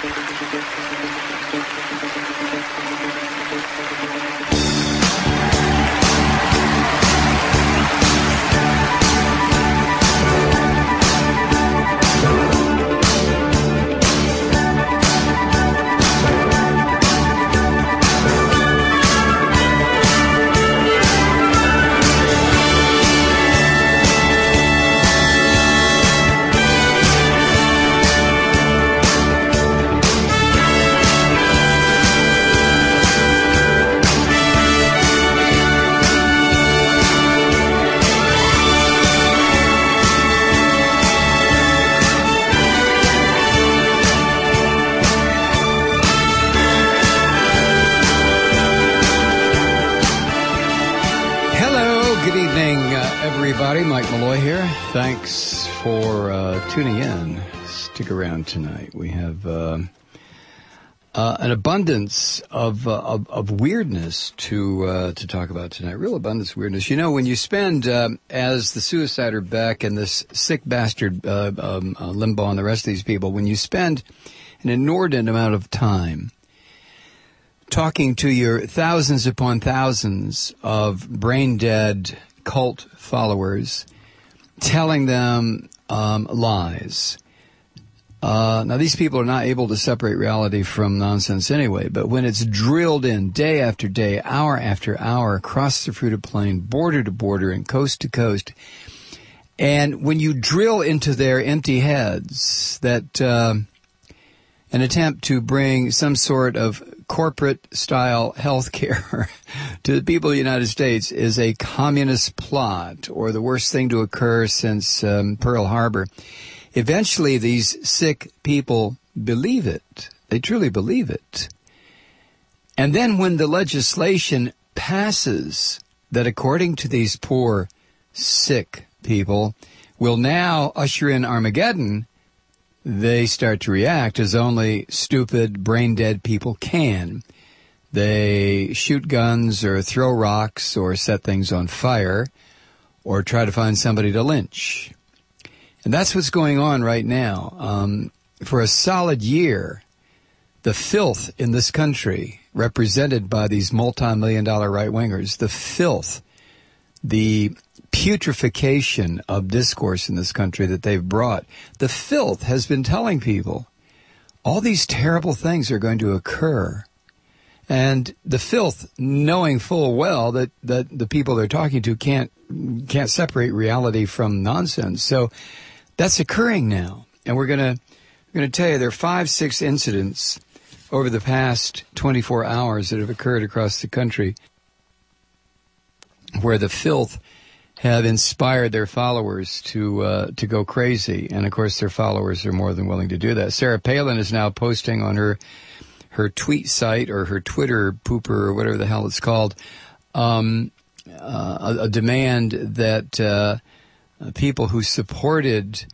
Mike Malloy here. Thanks for tuning in. Stick around tonight. We have an abundance of weirdness to talk about tonight. Real abundance of weirdness. You know, when you spend, as the suicider Beck and this sick bastard Limbaugh and the rest of these people, when you spend an inordinate amount of time talking to your thousands upon thousands of brain-dead cult followers, telling them lies. Now, these people are not able to separate reality from nonsense anyway, but when it's drilled in day after day, hour after hour, across the fruited plain, border to border, and coast to coast, and when you drill into their empty heads that an attempt to bring some sort of corporate-style health care to the people of the United States is a communist plot or the worst thing to occur since Pearl Harbor, eventually these sick people believe it. They truly believe it. And then when the legislation passes that, according to these poor, sick people, will now usher in Armageddon, they start to react as only stupid, brain-dead people can. They shoot guns or throw rocks or set things on fire or try to find somebody to lynch. And that's what's going on right now. For a solid year, the filth in this country, represented by these multi-million-dollar right-wingers, the filth, the putrefaction of discourse in this country that they've brought, the filth has been telling people all these terrible things are going to occur. And the filth, knowing full well that the people they're talking to can't separate reality from nonsense. So that's occurring now. And we're going to tell you there are 5-6 incidents over the past 24 hours that have occurred across the country where the filth have inspired their followers to go crazy. And, of course, their followers are more than willing to do that. Sarah Palin is now posting on her tweet site or her Twitter pooper or whatever the hell it's called, a demand that people who supported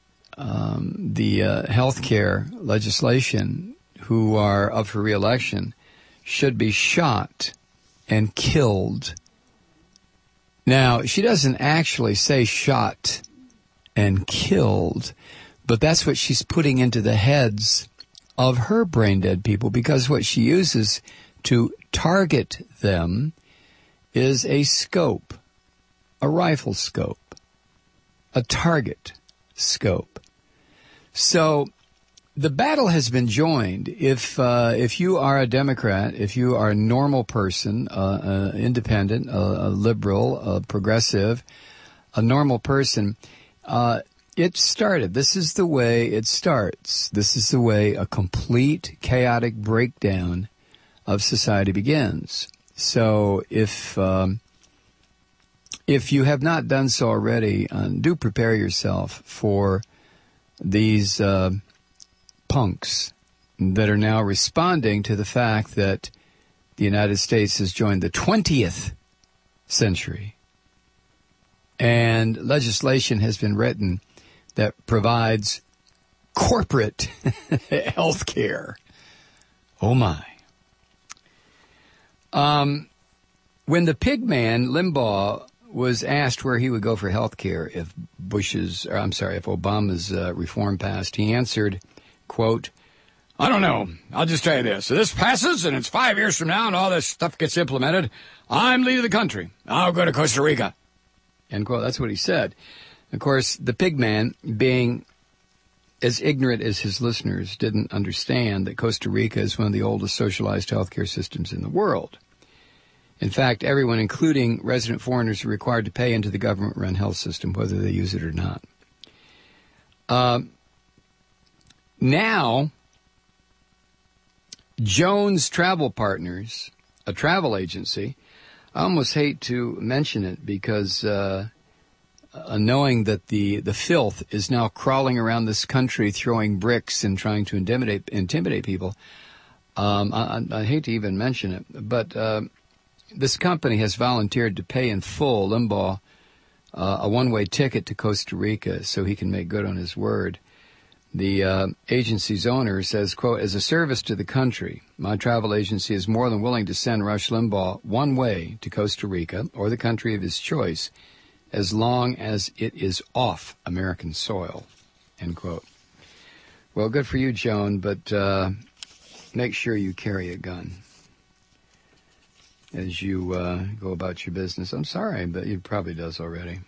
the health care legislation who are up for re-election should be shot and killed. Now, she doesn't actually say shot and killed, but that's what she's putting into the heads of her brain-dead people, because what she uses to target them is a scope, a rifle scope, a target scope. So the battle has been joined. If you are a Democrat, if you are a normal person, independent, a liberal, a progressive, a normal person, it started. This is the way it starts. This is the way a complete chaotic breakdown of society begins. So if you have not done so already, do prepare yourself for these punks that are now responding to the fact that the United States has joined the 20th century. And legislation has been written that provides corporate health care. Oh, my. When the pig man, Limbaugh, was asked where he would go for health care if Obama's reform passed, he answered, quote, I don't know. I'll just tell you this. So this passes, and it's 5 years from now, and all this stuff gets implemented. I'm leaving the country. I'll go to Costa Rica. End quote. That's what he said. Of course, the pig man, being as ignorant as his listeners, didn't understand that Costa Rica is one of the oldest socialized healthcare systems in the world. In fact, everyone, including resident foreigners, are required to pay into the government-run health system, whether they use it or not. Now, Jones Travel Partners, a travel agency, I almost hate to mention it because knowing that the filth is now crawling around this country, throwing bricks and trying to intimidate people, I hate to even mention it. But this company has volunteered to pay in full Limbaugh a one-way ticket to Costa Rica so he can make good on his word. The agency's owner says, quote, as a service to the country, my travel agency is more than willing to send Rush Limbaugh one way to Costa Rica or the country of his choice as long as it is off American soil, end quote. Well, good for you, Joan, but make sure you carry a gun as you go about your business. I'm sorry, but he probably does already.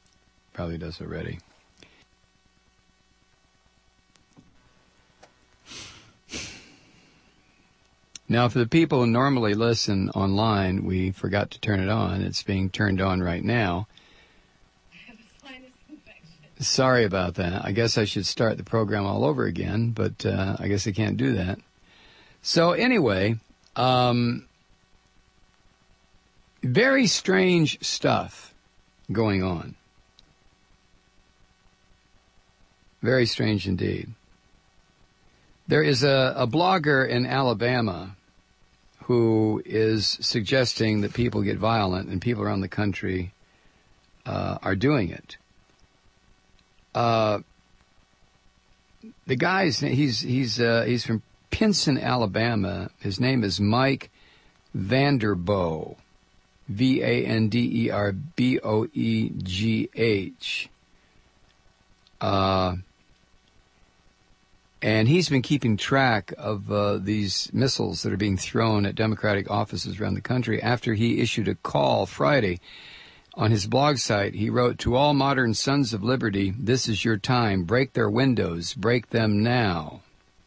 Now, for the people who normally listen online, we forgot to turn it on. It's being turned on right now. I have a sinus infection. Sorry about that. I guess I should start the program all over again, but I guess I can't do that. So anyway, very strange stuff going on. Very strange indeed. There is a blogger in Alabama who is suggesting that people get violent, and people around the country are doing it. The guy's he's from Pinson, Alabama. His name is Mike Vanderboegh, Vanderboegh. And he's been keeping track of these missiles that are being thrown at Democratic offices around the country. After he issued a call Friday on his blog site, he wrote, to all modern sons of liberty, this is your time. Break their windows. Break them now.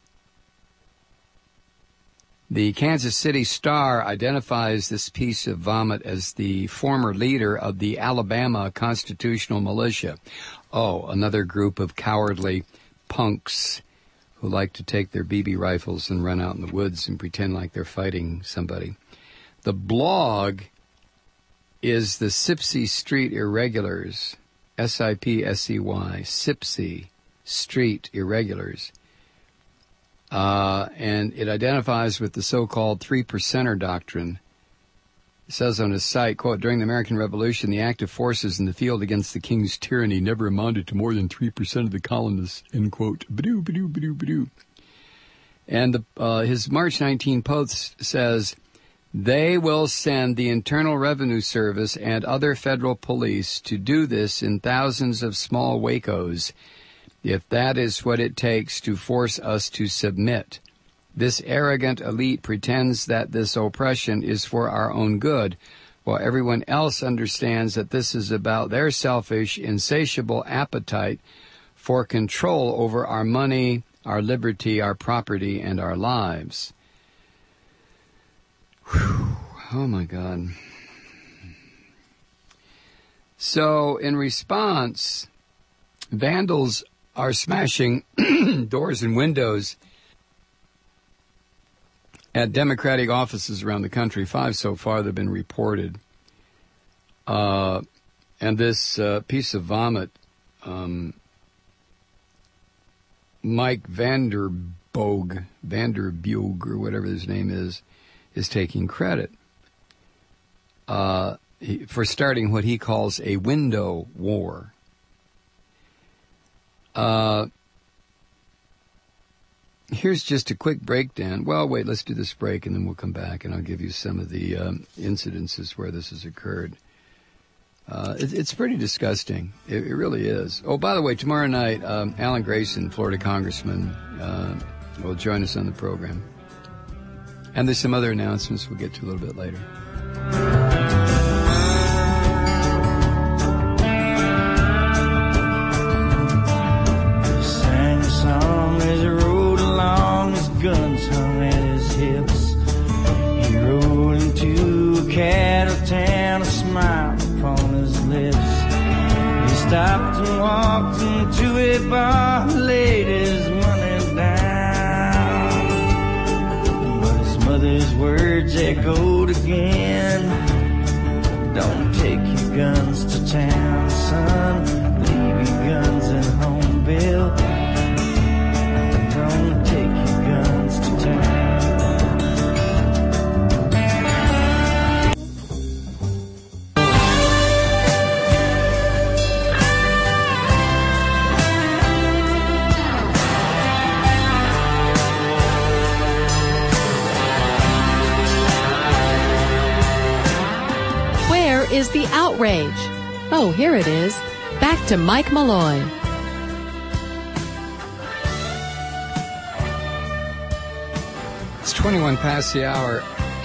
The Kansas City Star identifies this piece of vomit as the former leader of the Alabama Constitutional Militia. Oh, another group of cowardly punks who like to take their BB rifles and run out in the woods and pretend like they're fighting somebody. The blog is the Sipsey Street Irregulars, S-I-P-S-E-Y, Sipsey Street Irregulars. And it identifies with the so-called 3%er doctrine. It says on his site, quote, during the American Revolution, the active forces in the field against the king's tyranny never amounted to more than 3% of the colonists, end quote. Badoo, badoo, badoo, badoo. And his March 19 post says, they will send the Internal Revenue Service and other federal police to do this in thousands of small Wacos, if that is what it takes to force us to submit. This arrogant elite pretends that this oppression is for our own good, while everyone else understands that this is about their selfish, insatiable appetite for control over our money, our liberty, our property, and our lives. Whew. Oh, my God. So, in response, vandals are smashing doors and windows at Democratic offices around the country. 5 so far that have been reported. And this piece of vomit, Mike Vanderboegh, or whatever his name is taking credit for starting what he calls a window war. Here's just a quick breakdown. Well, wait, let's do this break, and then we'll come back, and I'll give you some of the incidences where this has occurred. It's pretty disgusting. It really is. Oh, by the way, tomorrow night, Alan Grayson, Florida congressman, will join us on the program. And there's some other announcements we'll get to a little bit later. He sang a song as he rode along, his guns hung at his hips. He rode into a cattle town, a smile upon his lips. He stopped and walked into a bar, laid his money down. But his mother's words echoed again. Don't take your guns to town, son. Leave your guns at home, Bill. Don't take your guns to town. Is the outrage? Oh, here it is. Back to Mike Malloy. It's 21 past the hour.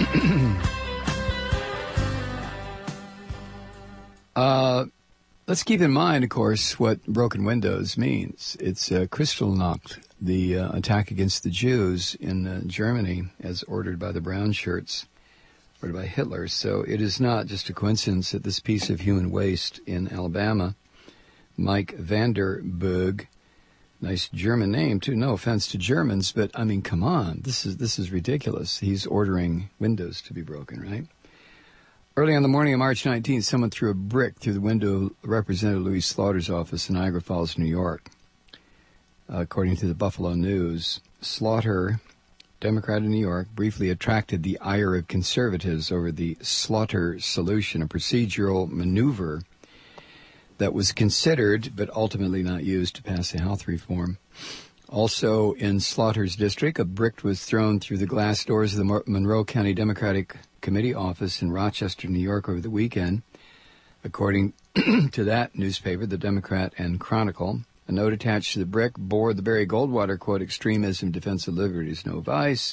Let's keep in mind, of course, what broken windows means. It's Kristallnacht, the attack against the Jews in Germany, as ordered by the brown shirts. Ordered by Hitler. So it is not just a coincidence that this piece of human waste in Alabama, Mike Vanderburg, nice German name too, no offense to Germans, but I mean, come on, this is ridiculous. He's ordering windows to be broken, right? Early on the morning of March 19th, someone threw a brick through the window of Representative Louis Slaughter's office in Niagara Falls, New York. According to the Buffalo News, Slaughter, Democrat of New York, briefly attracted the ire of conservatives over the Slaughter solution, a procedural maneuver that was considered but ultimately not used to pass the health reform. Also in Slaughter's district, a brick was thrown through the glass doors of the Monroe County Democratic Committee office in Rochester, New York over the weekend. According to that newspaper, the Democrat and Chronicle, a note attached to the brick bore the Barry Goldwater quote, "Extremism, defense of liberty is no vice."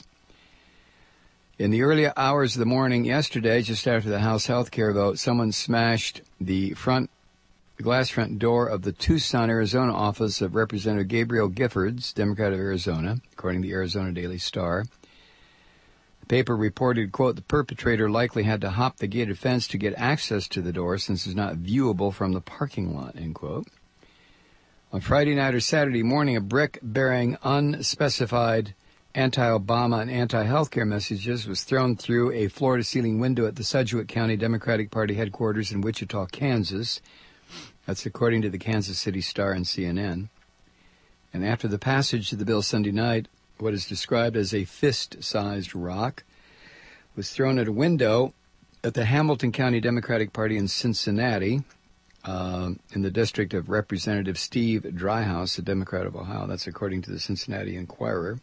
In the early hours of the morning yesterday, just after the House health care vote, someone smashed the glass front door of the Tucson, Arizona office of Representative Gabriel Giffords, Democrat of Arizona, according to the Arizona Daily Star. The paper reported, quote, "The perpetrator likely had to hop the gated fence to get access to the door since it's not viewable from the parking lot," end quote. On Friday night or Saturday morning, a brick bearing unspecified anti-Obama and anti-healthcare messages was thrown through a floor-to-ceiling window at the Sedgwick County Democratic Party headquarters in Wichita, Kansas. That's according to the Kansas City Star and CNN. And after the passage of the bill Sunday night, what is described as a fist-sized rock was thrown at a window at the Hamilton County Democratic Party in Cincinnati, in the district of Representative Steve Dryhouse, a Democrat of Ohio. That's according to the Cincinnati Enquirer.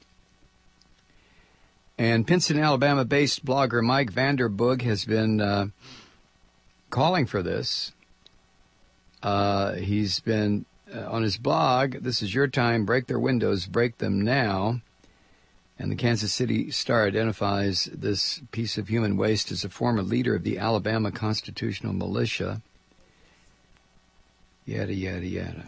And Pinson, Alabama-based blogger Mike Vanderburg has been calling for this. He's been on his blog, "This is your time, break their windows, break them now." And the Kansas City Star identifies this piece of human waste as a former leader of the Alabama Constitutional Militia. Yada, yada, yada.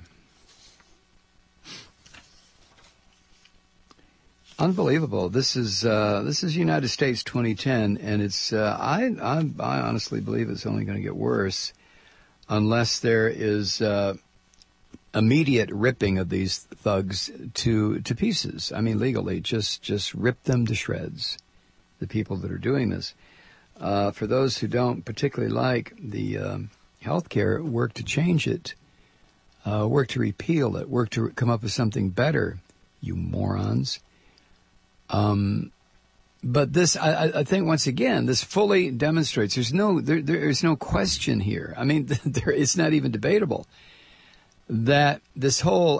Unbelievable. This is United States 2010, and it's I honestly believe it's only going to get worse unless there is immediate ripping of these thugs to pieces. I mean, legally, just rip them to shreds. The people that are doing this. For those who don't particularly like the health care, work to change it. Work to repeal it, work to come up with something better, you morons. But this, I think, once again, this fully demonstrates there is no question here. I mean, it's not even debatable that this whole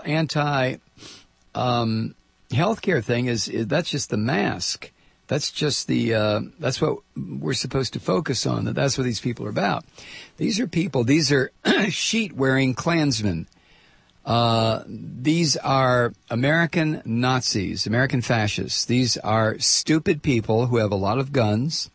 anti-healthcare thing that's just the mask. That's just that's what we're supposed to focus on. That's what these people are about. These are sheet-wearing Klansmen. These are American Nazis, American fascists. These are stupid people who have a lot of guns,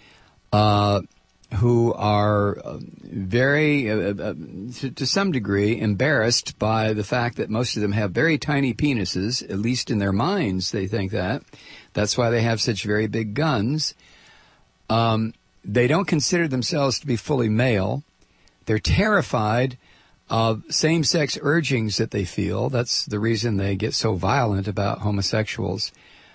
who are very, to some degree, embarrassed by the fact that most of them have very tiny penises, at least in their minds they think that. That's why they have such very big guns. They don't consider themselves to be fully male. They're terrified of same-sex urgings that they feel. That's the reason they get so violent about homosexuals.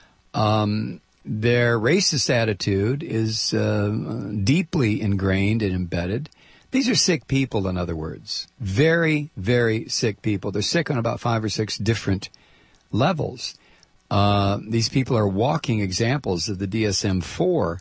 Their racist attitude is deeply ingrained and embedded. These are sick people, in other words. Very, very sick people. They're sick on about 5 or 6 different levels. These people are walking examples of the DSM-4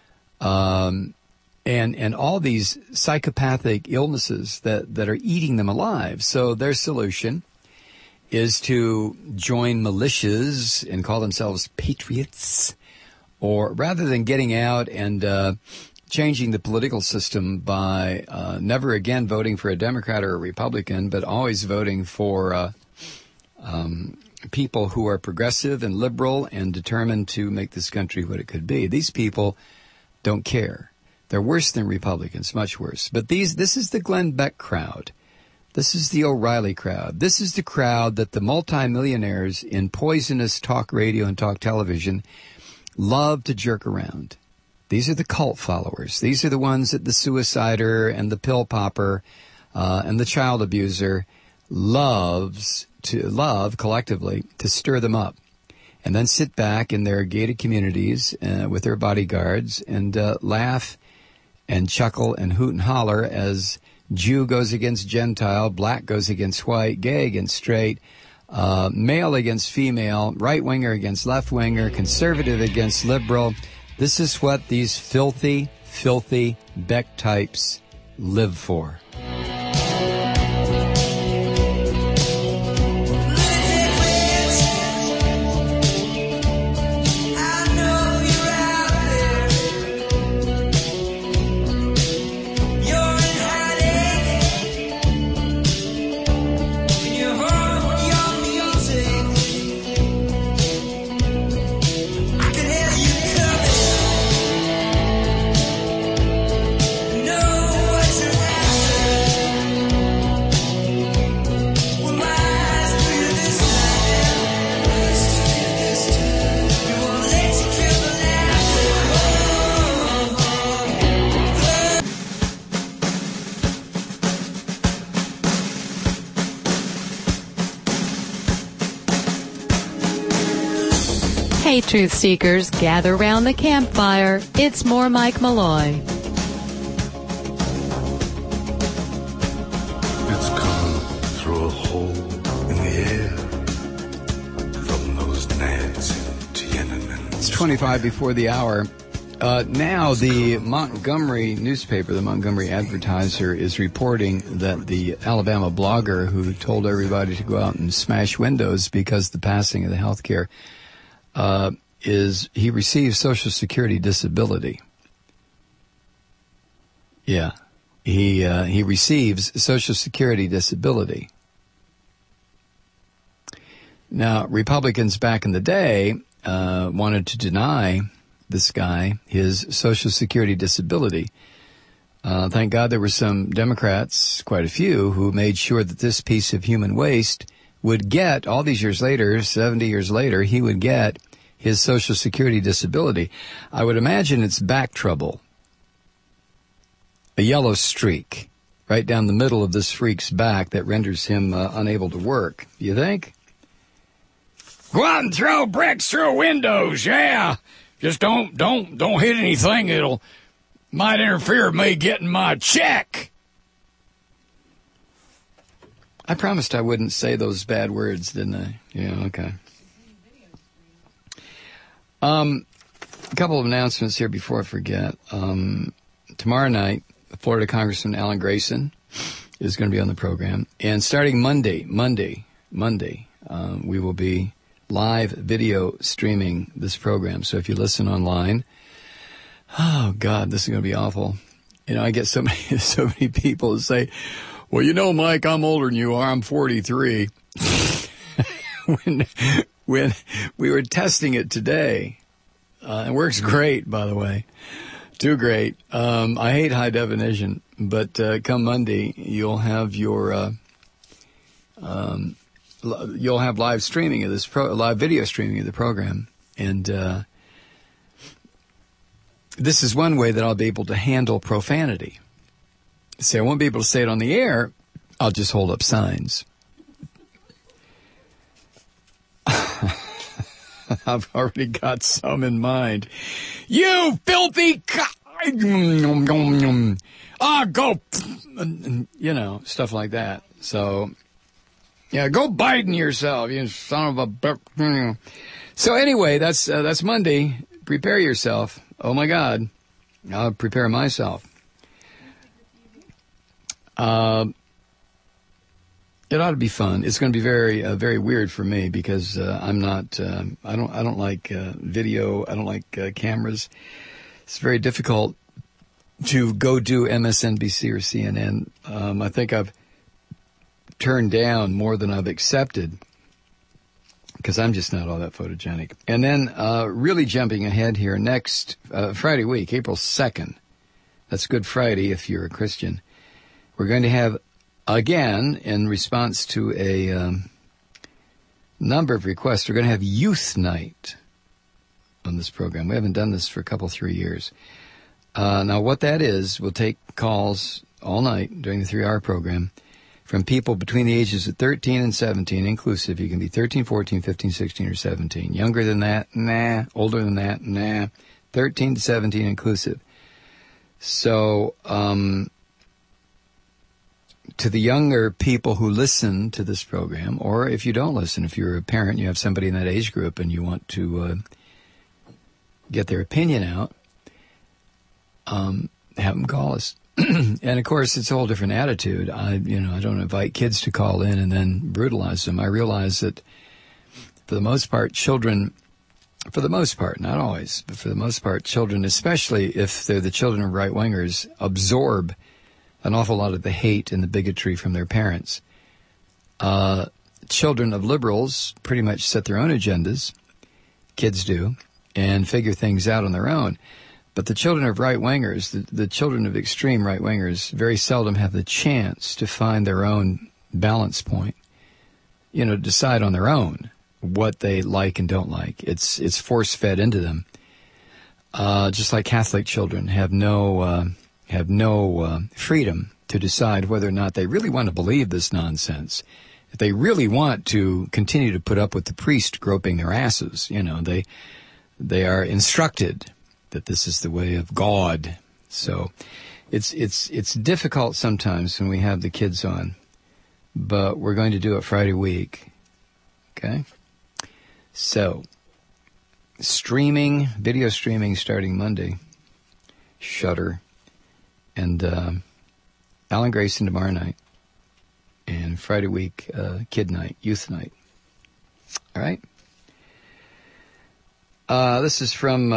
and all these psychopathic illnesses that are eating them alive. So their solution is to join militias and call themselves patriots, or rather than getting out and changing the political system by never again voting for a Democrat or a Republican, but always voting for people who are progressive and liberal and determined to make this country what it could be. These people don't care. They're worse than Republicans, much worse. But this is the Glenn Beck crowd. This is the O'Reilly crowd. This is the crowd that the multimillionaires in poisonous talk radio and talk television love to jerk around. These are the cult followers. These are the ones that the suicider and the pill popper and the child abuser love collectively to stir them up, and then sit back in their gated communities with their bodyguards and laugh and chuckle and hoot and holler as Jew goes against Gentile, black goes against white, gay against straight, male against female, right-winger against left-winger, conservative against liberal. This is what these filthy, filthy Beck types live for. Hey, truth seekers, gather round the campfire. It's more Mike Malloy. It's come through a hole in the air from those nads in Tiananmen. It's 25 before the hour. Now the Montgomery newspaper, the Montgomery Advertiser, is reporting that the Alabama blogger who told everybody to go out and smash windows because of the passing of the health care he receives Social Security disability. Yeah. He receives Social Security disability. Now, Republicans back in the day wanted to deny this guy his Social Security disability. Thank God there were some Democrats, quite a few, who made sure that this piece of human waste would get, all these years later, 70 years later, he would get his Social Security disability. I would imagine it's back trouble. A yellow streak right down the middle of this freak's back that renders him unable to work. You think? Go out and throw bricks through windows, yeah. Just don't hit anything that'll might interfere with me getting my check. I promised I wouldn't say those bad words, didn't I? Yeah, okay. A couple of announcements here before I forget. Tomorrow night, Florida Congressman Alan Grayson is going to be on the program. And starting Monday, we will be live video streaming this program. So if you listen online, oh God, this is going to be awful. You know, I get so many people who say, Well, you know, Mike, I'm older than you are. I'm 43. when we were testing it today, it works great, by the way. Too great. I hate high definition, but come Monday, you'll have your you'll have live streaming of this live video streaming of the program, and this is one way that I'll be able to handle profanity. See, I won't be able to say it on the air. I'll just hold up signs. I've already got some in mind. You filthy go, you know, stuff like that. So, yeah, go Biden yourself, you son of a. So anyway, that's Monday. Prepare yourself. Oh my God, I'll prepare myself. It ought to be fun. It's going to be very, very weird for me because I'm not. I don't like video. I don't like cameras. It's very difficult to go do MSNBC or CNN. I think I've turned down more than I've accepted because I'm just not all that photogenic. And then really jumping ahead here, next Friday week, April 2nd. That's Good Friday if you're a Christian. We're going to have, again, in response to a number of requests, we're going to have Youth Night on this program. We haven't done this for a couple, 3 years. Now, what that is, we'll take calls all night during the 3-hour program from people between the ages of 13 and 17, inclusive. You can be 13, 14, 15, 16, or 17. Younger than that? Nah. Older than that? Nah. 13 to 17 inclusive. So, to the younger people who listen to this program, or if you don't listen, if you're a parent, you have somebody in that age group and you want to get their opinion out, have them call us. And of course, it's a whole different attitude. I don't invite kids to call in and then brutalize them. I realize that for the most part, children, not always, but for the most part, children, especially if they're the children of right-wingers, absorb an awful lot of the hate and the bigotry from their parents. Children of liberals pretty much set their own agendas, kids do, and figure things out on their own. But the children of right-wingers, the children of extreme right-wingers, very seldom have the chance to find their own balance point, decide on their own what they like and don't like. It's force-fed into them. Just like Catholic children have no freedom to decide whether or not they really want to believe this nonsense. If they really want to continue to put up with the priest groping their asses, they are instructed that this is the way of God. So it's difficult sometimes when we have the kids on, but we're going to do it Friday week. Okay? So, video streaming starting Monday, Shudder. And Alan Grayson tomorrow night. And Friday week, Kid Night, Youth Night. All right? This is from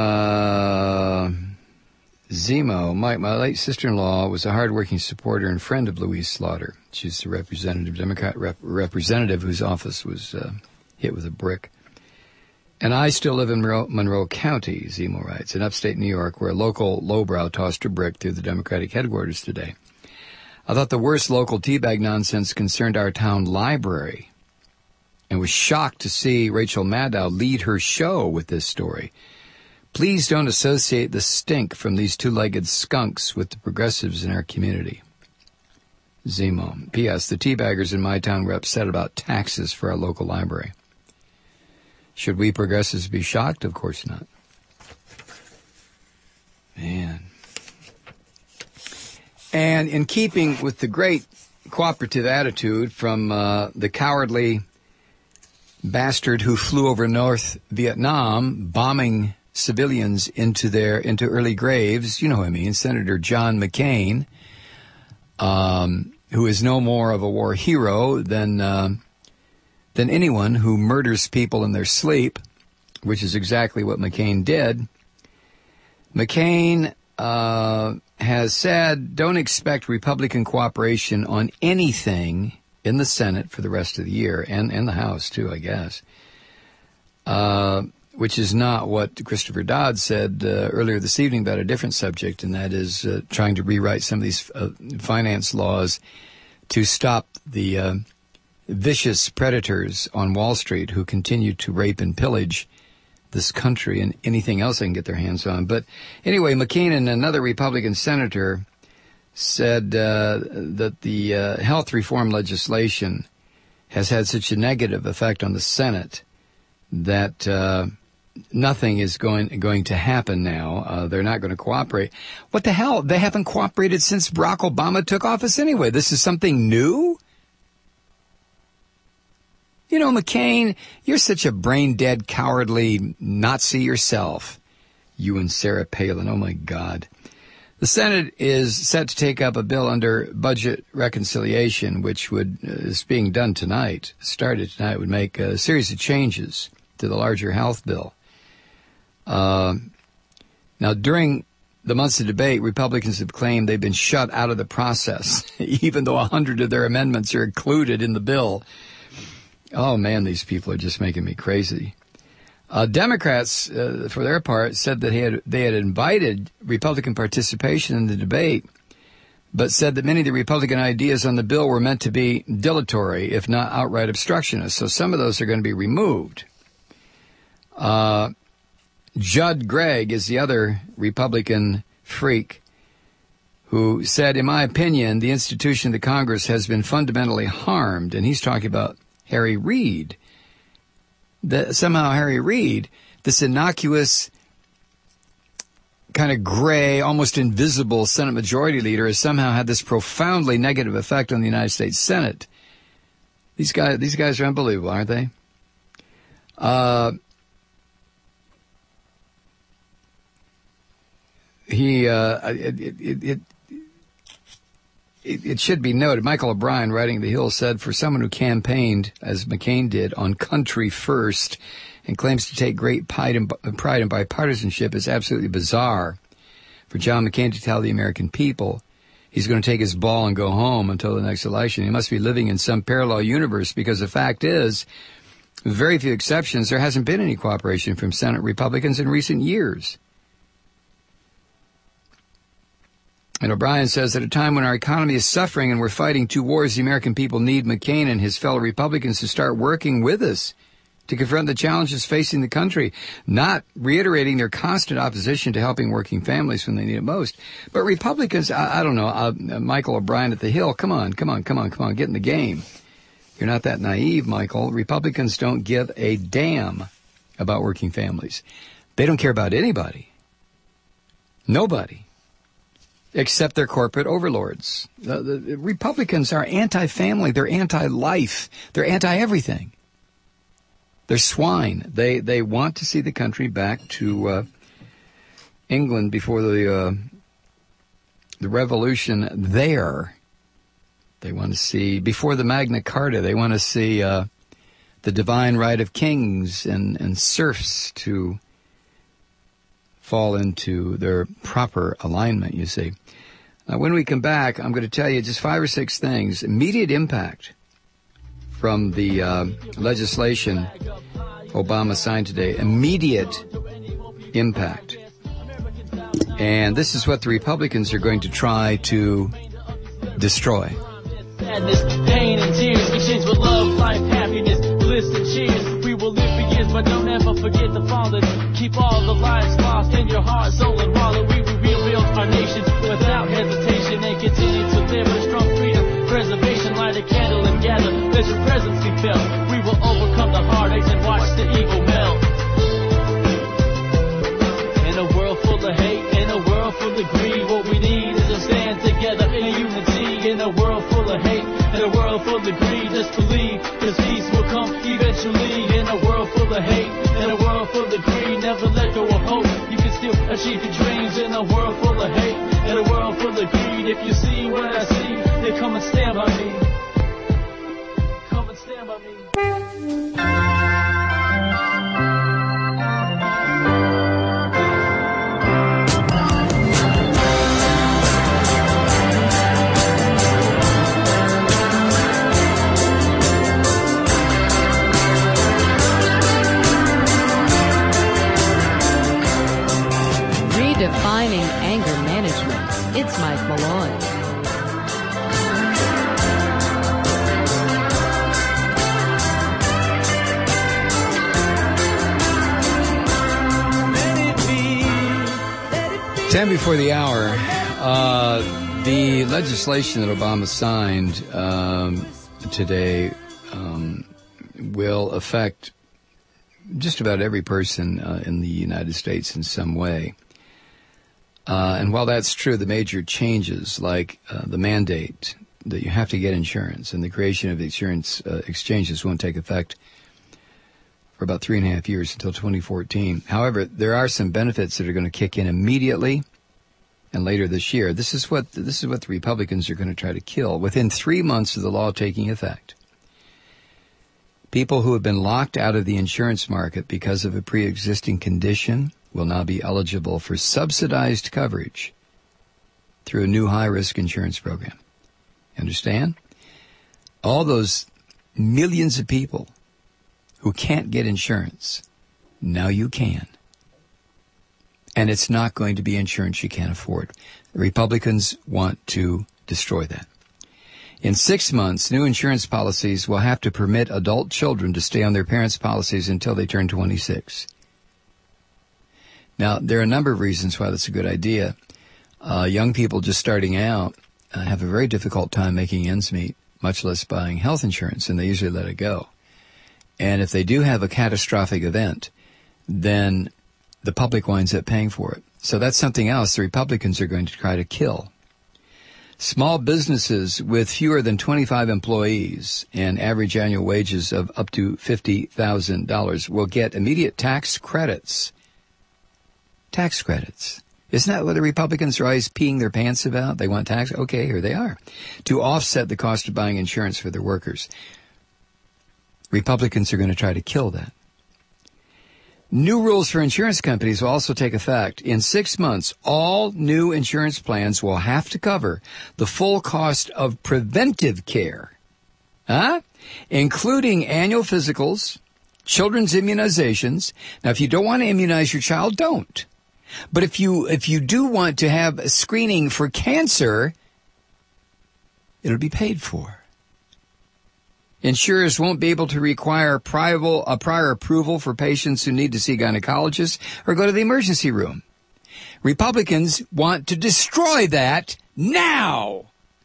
Zemo. My late sister-in-law was a hard-working supporter and friend of Louise Slaughter. She's the Democrat representative whose office was hit with a brick. And I still live in Monroe County, Zemo writes, in upstate New York, where a local lowbrow tossed a brick through the Democratic headquarters today. I thought the worst local teabag nonsense concerned our town library and was shocked to see Rachel Maddow lead her show with this story. Please don't associate the stink from these two-legged skunks with the progressives in our community. Zemo. P.S. The teabaggers in my town were upset about taxes for our local library. Should we progressives be shocked? Of course not. Man. And in keeping with the great cooperative attitude from the cowardly bastard who flew over North Vietnam, bombing civilians into early graves, you know who I mean, Senator John McCain, who is no more of a war hero than anyone who murders people in their sleep, which is exactly what McCain did. McCain has said don't expect Republican cooperation on anything in the Senate for the rest of the year, and the House too, I guess, which is not what Christopher Dodd said earlier this evening about a different subject, and that is trying to rewrite some of these finance laws to stop the vicious predators on Wall Street who continue to rape and pillage this country and anything else they can get their hands on. But anyway, McCain and another Republican senator said that the health reform legislation has had such a negative effect on the Senate that nothing is going to happen now. They're not going to cooperate. What the hell? They haven't cooperated since Barack Obama took office anyway. This is something new? You know, McCain, you're such a brain-dead, cowardly Nazi yourself. You and Sarah Palin, oh my God. The Senate is set to take up a bill under budget reconciliation, which is being done tonight, started tonight, would make a series of changes to the larger health bill. Now, during the months of debate, Republicans have claimed they've been shut out of the process, even though 100 of their amendments are included in the bill. Oh, man, these people are just making me crazy. Democrats, for their part, said that they had invited Republican participation in the debate, but said that many of the Republican ideas on the bill were meant to be dilatory, if not outright obstructionist. So some of those are going to be removed. Judd Gregg is the other Republican freak who said, in my opinion, the institution of the Congress has been fundamentally harmed. And he's talking about Harry Reid. That somehow Harry Reid, this innocuous, kind of gray, almost invisible Senate Majority Leader, has somehow had this profoundly negative effect on the United States Senate. These guys are unbelievable, aren't they? It should be noted, Michael O'Brien, writing The Hill, said, for someone who campaigned, as McCain did, on country first and claims to take great pride in bipartisanship, is absolutely bizarre for John McCain to tell the American people he's going to take his ball and go home until the next election. He must be living in some parallel universe, because the fact is, with very few exceptions, there hasn't been any cooperation from Senate Republicans in recent years. And O'Brien says, at a time when our economy is suffering and we're fighting two wars, the American people need McCain and his fellow Republicans to start working with us to confront the challenges facing the country, not reiterating their constant opposition to helping working families when they need it most. But Republicans, I don't know, Michael O'Brien at The Hill, come on, get in the game. You're not that naive, Michael. Republicans don't give a damn about working families. They don't care about anybody. Nobody. Except their corporate overlords. The Republicans are anti-family. They're anti-life. They're anti-everything. They're swine. They want to see the country back to England before the revolution there. They want to see, before the Magna Carta, they want to see the divine right of kings and serfs to fall into their proper alignment, you see. When we come back, I'm going to tell you just 5 or 6 things. Immediate impact from the legislation Obama signed today. Immediate impact. And this is what the Republicans are going to try to destroy. Sadness, pain, and tears, exchange with love, life, happiness, bliss, and cheers. We will live for years, but don't ever forget the fallen. Keep all the lives lost in your heart, soul, and wallet. We will rebuild our nation without hesitation and continue to live with strong freedom, preservation. Light a candle and gather, let your presence be felt. We will overcome the heartaches and watch the evil melt. In a world full of hate, in a world full of greed, what we need is to stand together in unity. In a world full of hate, in a world full of greed, just believe, cause peace will come eventually. In a world full of hate, in a world full of greed, never let go of hope. You can still achieve your dreams. In a world full of hate, in a world full of greed, if you see what I see, then come and stand by me. Come and stand by me. Defining anger management. It's Mike Malloy. Ten before the hour, the legislation that Obama signed today will affect just about every person in the United States in some way. And while that's true, the major changes, like the mandate that you have to get insurance and the creation of insurance exchanges, won't take effect for about 3.5 years until 2014. However, there are some benefits that are going to kick in immediately and later this year. This is what the Republicans are going to try to kill. Within 3 months of the law taking effect, people who have been locked out of the insurance market because of a pre-existing condition will now be eligible for subsidized coverage through a new high-risk insurance program. Understand? All those millions of people who can't get insurance, now you can. And it's not going to be insurance you can't afford. The Republicans want to destroy that. In 6 months, new insurance policies will have to permit adult children to stay on their parents' policies until they turn 26. Now, there are a number of reasons why that's a good idea. Young people just starting out have a very difficult time making ends meet, much less buying health insurance, and they usually let it go. And if they do have a catastrophic event, then the public winds up paying for it. So that's something else the Republicans are going to try to kill. Small businesses with fewer than 25 employees and average annual wages of up to $50,000 will get immediate tax credits. Tax credits. Isn't that what the Republicans are always peeing their pants about? They want tax? Okay, here they are. To offset the cost of buying insurance for their workers. Republicans are going to try to kill that. New rules for insurance companies will also take effect. In 6 months, all new insurance plans will have to cover the full cost of preventive care, including annual physicals, children's immunizations. Now, if you don't want to immunize your child, don't. But if you do want to have a screening for cancer, it'll be paid for. Insurers won't be able to require a prior approval for patients who need to see gynecologists or go to the emergency room. Republicans want to destroy that now.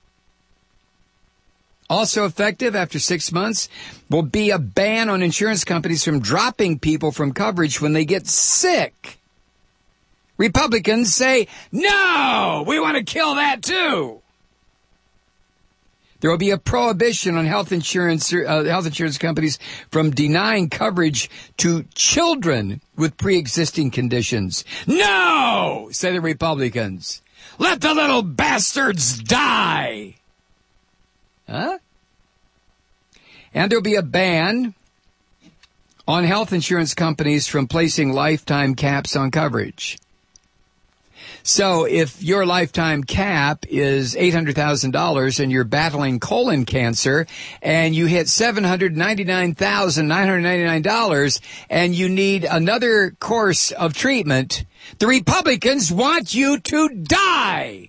Also effective after 6 months will be a ban on insurance companies from dropping people from coverage when they get sick. Republicans say, no, we want to kill that too. There will be a prohibition on health insurance companies from denying coverage to children with pre-existing conditions. No, say the Republicans. Let the little bastards die. And there'll be a ban on health insurance companies from placing lifetime caps on coverage. So if your lifetime cap is $800,000 and you're battling colon cancer and you hit $799,999 and you need another course of treatment, the Republicans want you to die.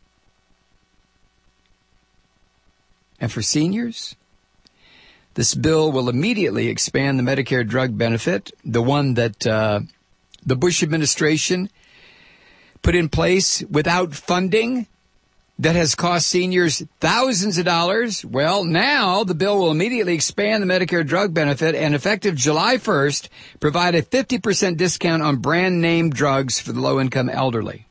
And for seniors, this bill will immediately expand the Medicare drug benefit, the one that the Bush administration put in place without funding that has cost seniors thousands of dollars. Well, now the bill will immediately expand the Medicare drug benefit and effective July 1st, provide a 50% discount on brand name drugs for the low-income elderly.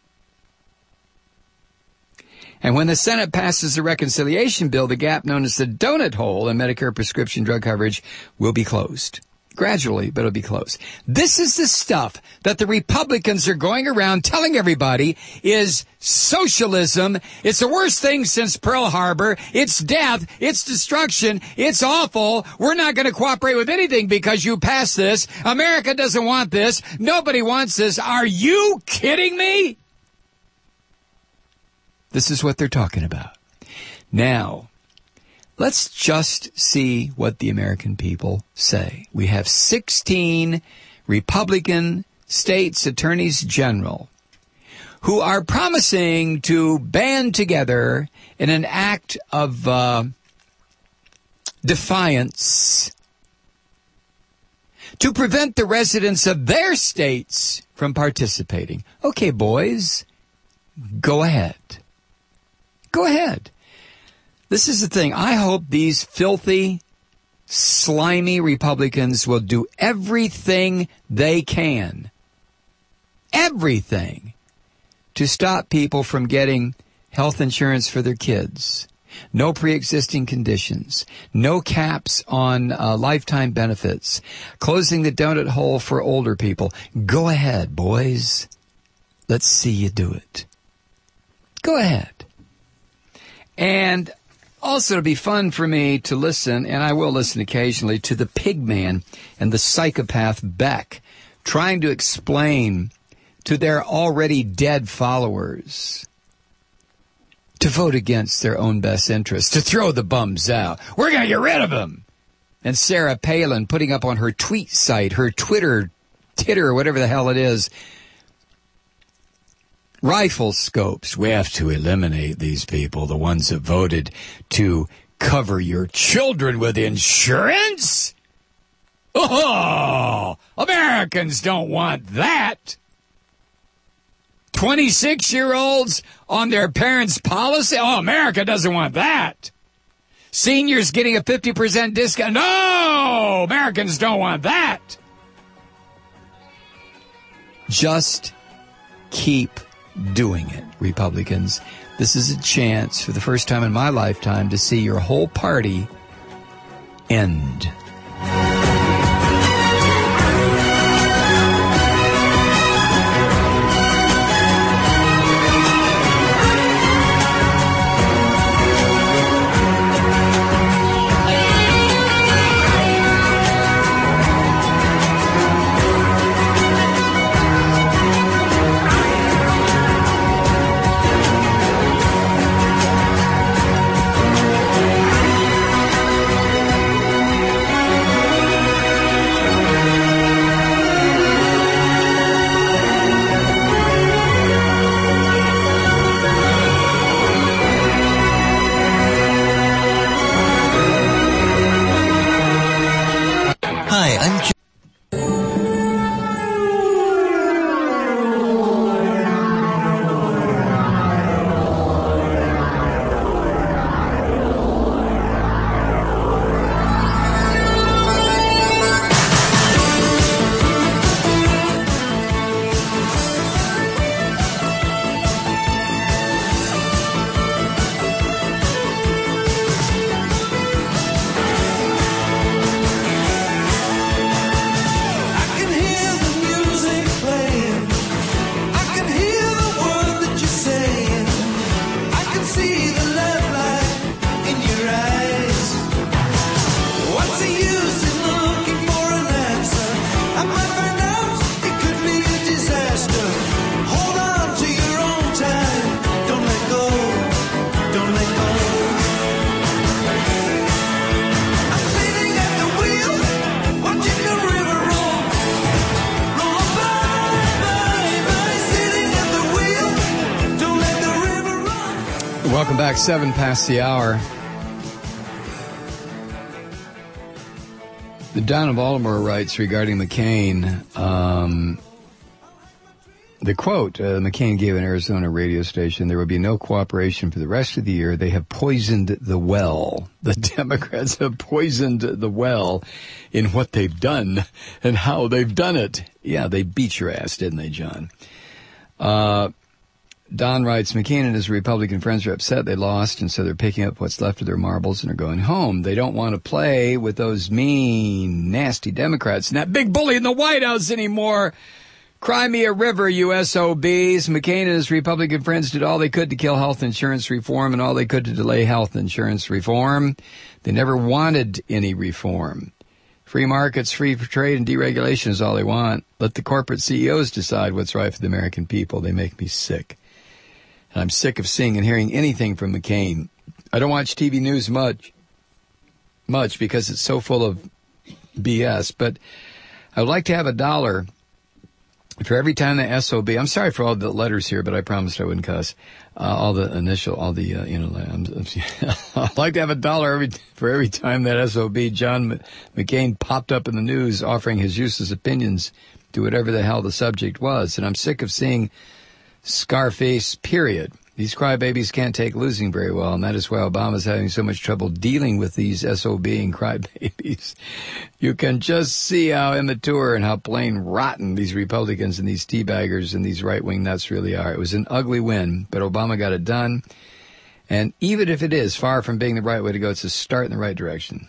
And when the Senate passes the reconciliation bill, the gap known as the donut hole in Medicare prescription drug coverage will be closed. Gradually, but it'll be close. This is the stuff that the Republicans are going around telling everybody is socialism. It's the worst thing since Pearl Harbor. It's death. It's destruction. It's awful. We're not going to cooperate with anything because you passed this. America doesn't want this. Nobody wants this. Are you kidding me? This is what they're talking about. Now, let's just see what the American people say. We have 16 Republican states attorneys general who are promising to band together in an act of defiance to prevent the residents of their states from participating. Okay, boys, go ahead. Go ahead. This is the thing. I hope these filthy, slimy Republicans will do everything they can, everything, to stop people from getting health insurance for their kids. No pre-existing conditions. No caps on lifetime benefits. Closing the donut hole for older people. Go ahead, boys. Let's see you do it. Go ahead. And also, it'll be fun for me to listen, and I will listen occasionally, to the pigman and the psychopath Beck trying to explain to their already dead followers to vote against their own best interests, to throw the bums out. We're going to get rid of them. And Sarah Palin putting up on her tweet site, her Twitter, whatever the hell it is, rifle scopes. We have to eliminate these people, the ones that voted to cover your children with insurance. Oh, Americans don't want that. 26-year-olds on their parents' policy? Oh, America doesn't want that. Seniors getting a 50% discount? No, Americans don't want that. Just keep doing it, Republicans. This is a chance for the first time in my lifetime to see your whole party end. Welcome back, 7 past the hour. The Don of Baltimore writes regarding McCain, the quote McCain gave an Arizona radio station, there will be no cooperation for the rest of the year. They have poisoned the well. The Democrats have poisoned the well in what they've done and how they've done it. Yeah, they beat your ass, didn't they, John? Don writes, McCain and his Republican friends are upset they lost, and so they're picking up what's left of their marbles and are going home. They don't want to play with those mean, nasty Democrats and that big bully in the White House anymore. Cry me a river, you SOBs. McCain and his Republican friends did all they could to kill health insurance reform and all they could to delay health insurance reform. They never wanted any reform. Free markets, free trade, and deregulation is all they want. Let the corporate CEOs decide what's right for the American people. They make me sick. And I'm sick of seeing and hearing anything from McCain. I don't watch TV news much because it's so full of BS. But I would like to have $1 For every time the SOB, I'm sorry for all the letters here, but I promised I wouldn't cuss. I'd like to have $1 for every time that SOB John McCain popped up in the news offering his useless opinions to whatever the hell the subject was. And I'm sick of seeing Scarface, period. These crybabies can't take losing very well, and that is why Obama's having so much trouble dealing with these SOB-ing crybabies. You can just see how immature and how plain rotten these Republicans and these teabaggers and these right-wing nuts really are. It was an ugly win, but Obama got it done. And even if it is far from being the right way to go, it's a start in the right direction.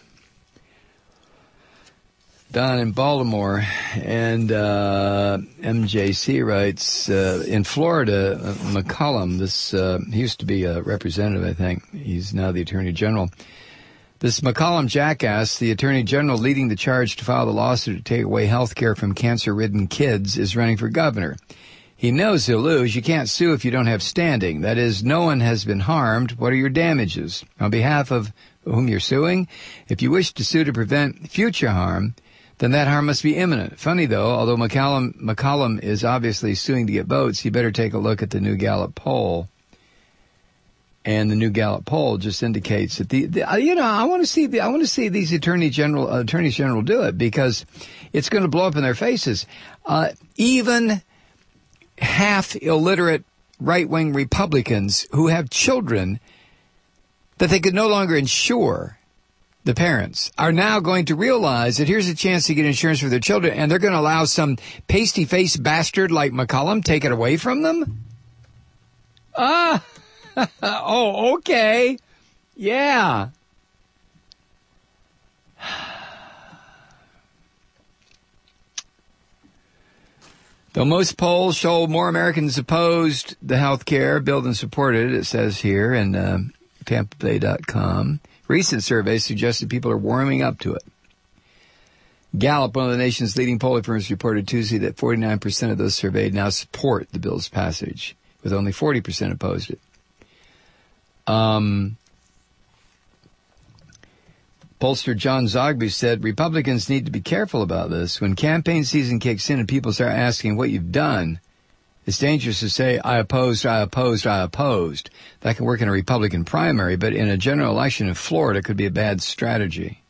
Don in Baltimore, and MJC writes, in Florida, McCollum, he used to be a representative, I think. He's now the Attorney General. This McCollum jackass, the Attorney General leading the charge to file the lawsuit to take away health care from cancer-ridden kids, is running for governor. He knows he'll lose. You can't sue if you don't have standing. That is, no one has been harmed. What are your damages? On behalf of whom you're suing, if you wish to sue to prevent future harm, then that harm must be imminent. Funny, though, although McCollum is obviously suing to get votes, he better take a look at the new Gallup poll. And the new Gallup poll just indicates that I want to see these attorneys general do it, because it's going to blow up in their faces. Even half illiterate right-wing Republicans who have children that they could no longer insure, the parents, are now going to realize that here's a chance to get insurance for their children, and they're going to allow some pasty-faced bastard like McCollum take it away from them? Oh, okay. Yeah. Though most polls show more Americans opposed the health care bill than supported, it says here in TampaBay.com. Recent surveys suggested people are warming up to it. Gallup, one of the nation's leading polling firms, reported Tuesday that 49% of those surveyed now support the bill's passage, with only 40% opposed it. Pollster John Zogby said Republicans need to be careful about this. When campaign season kicks in and people start asking what you've done, it's dangerous to say, I opposed. That can work in a Republican primary, but in a general election in Florida, it could be a bad strategy.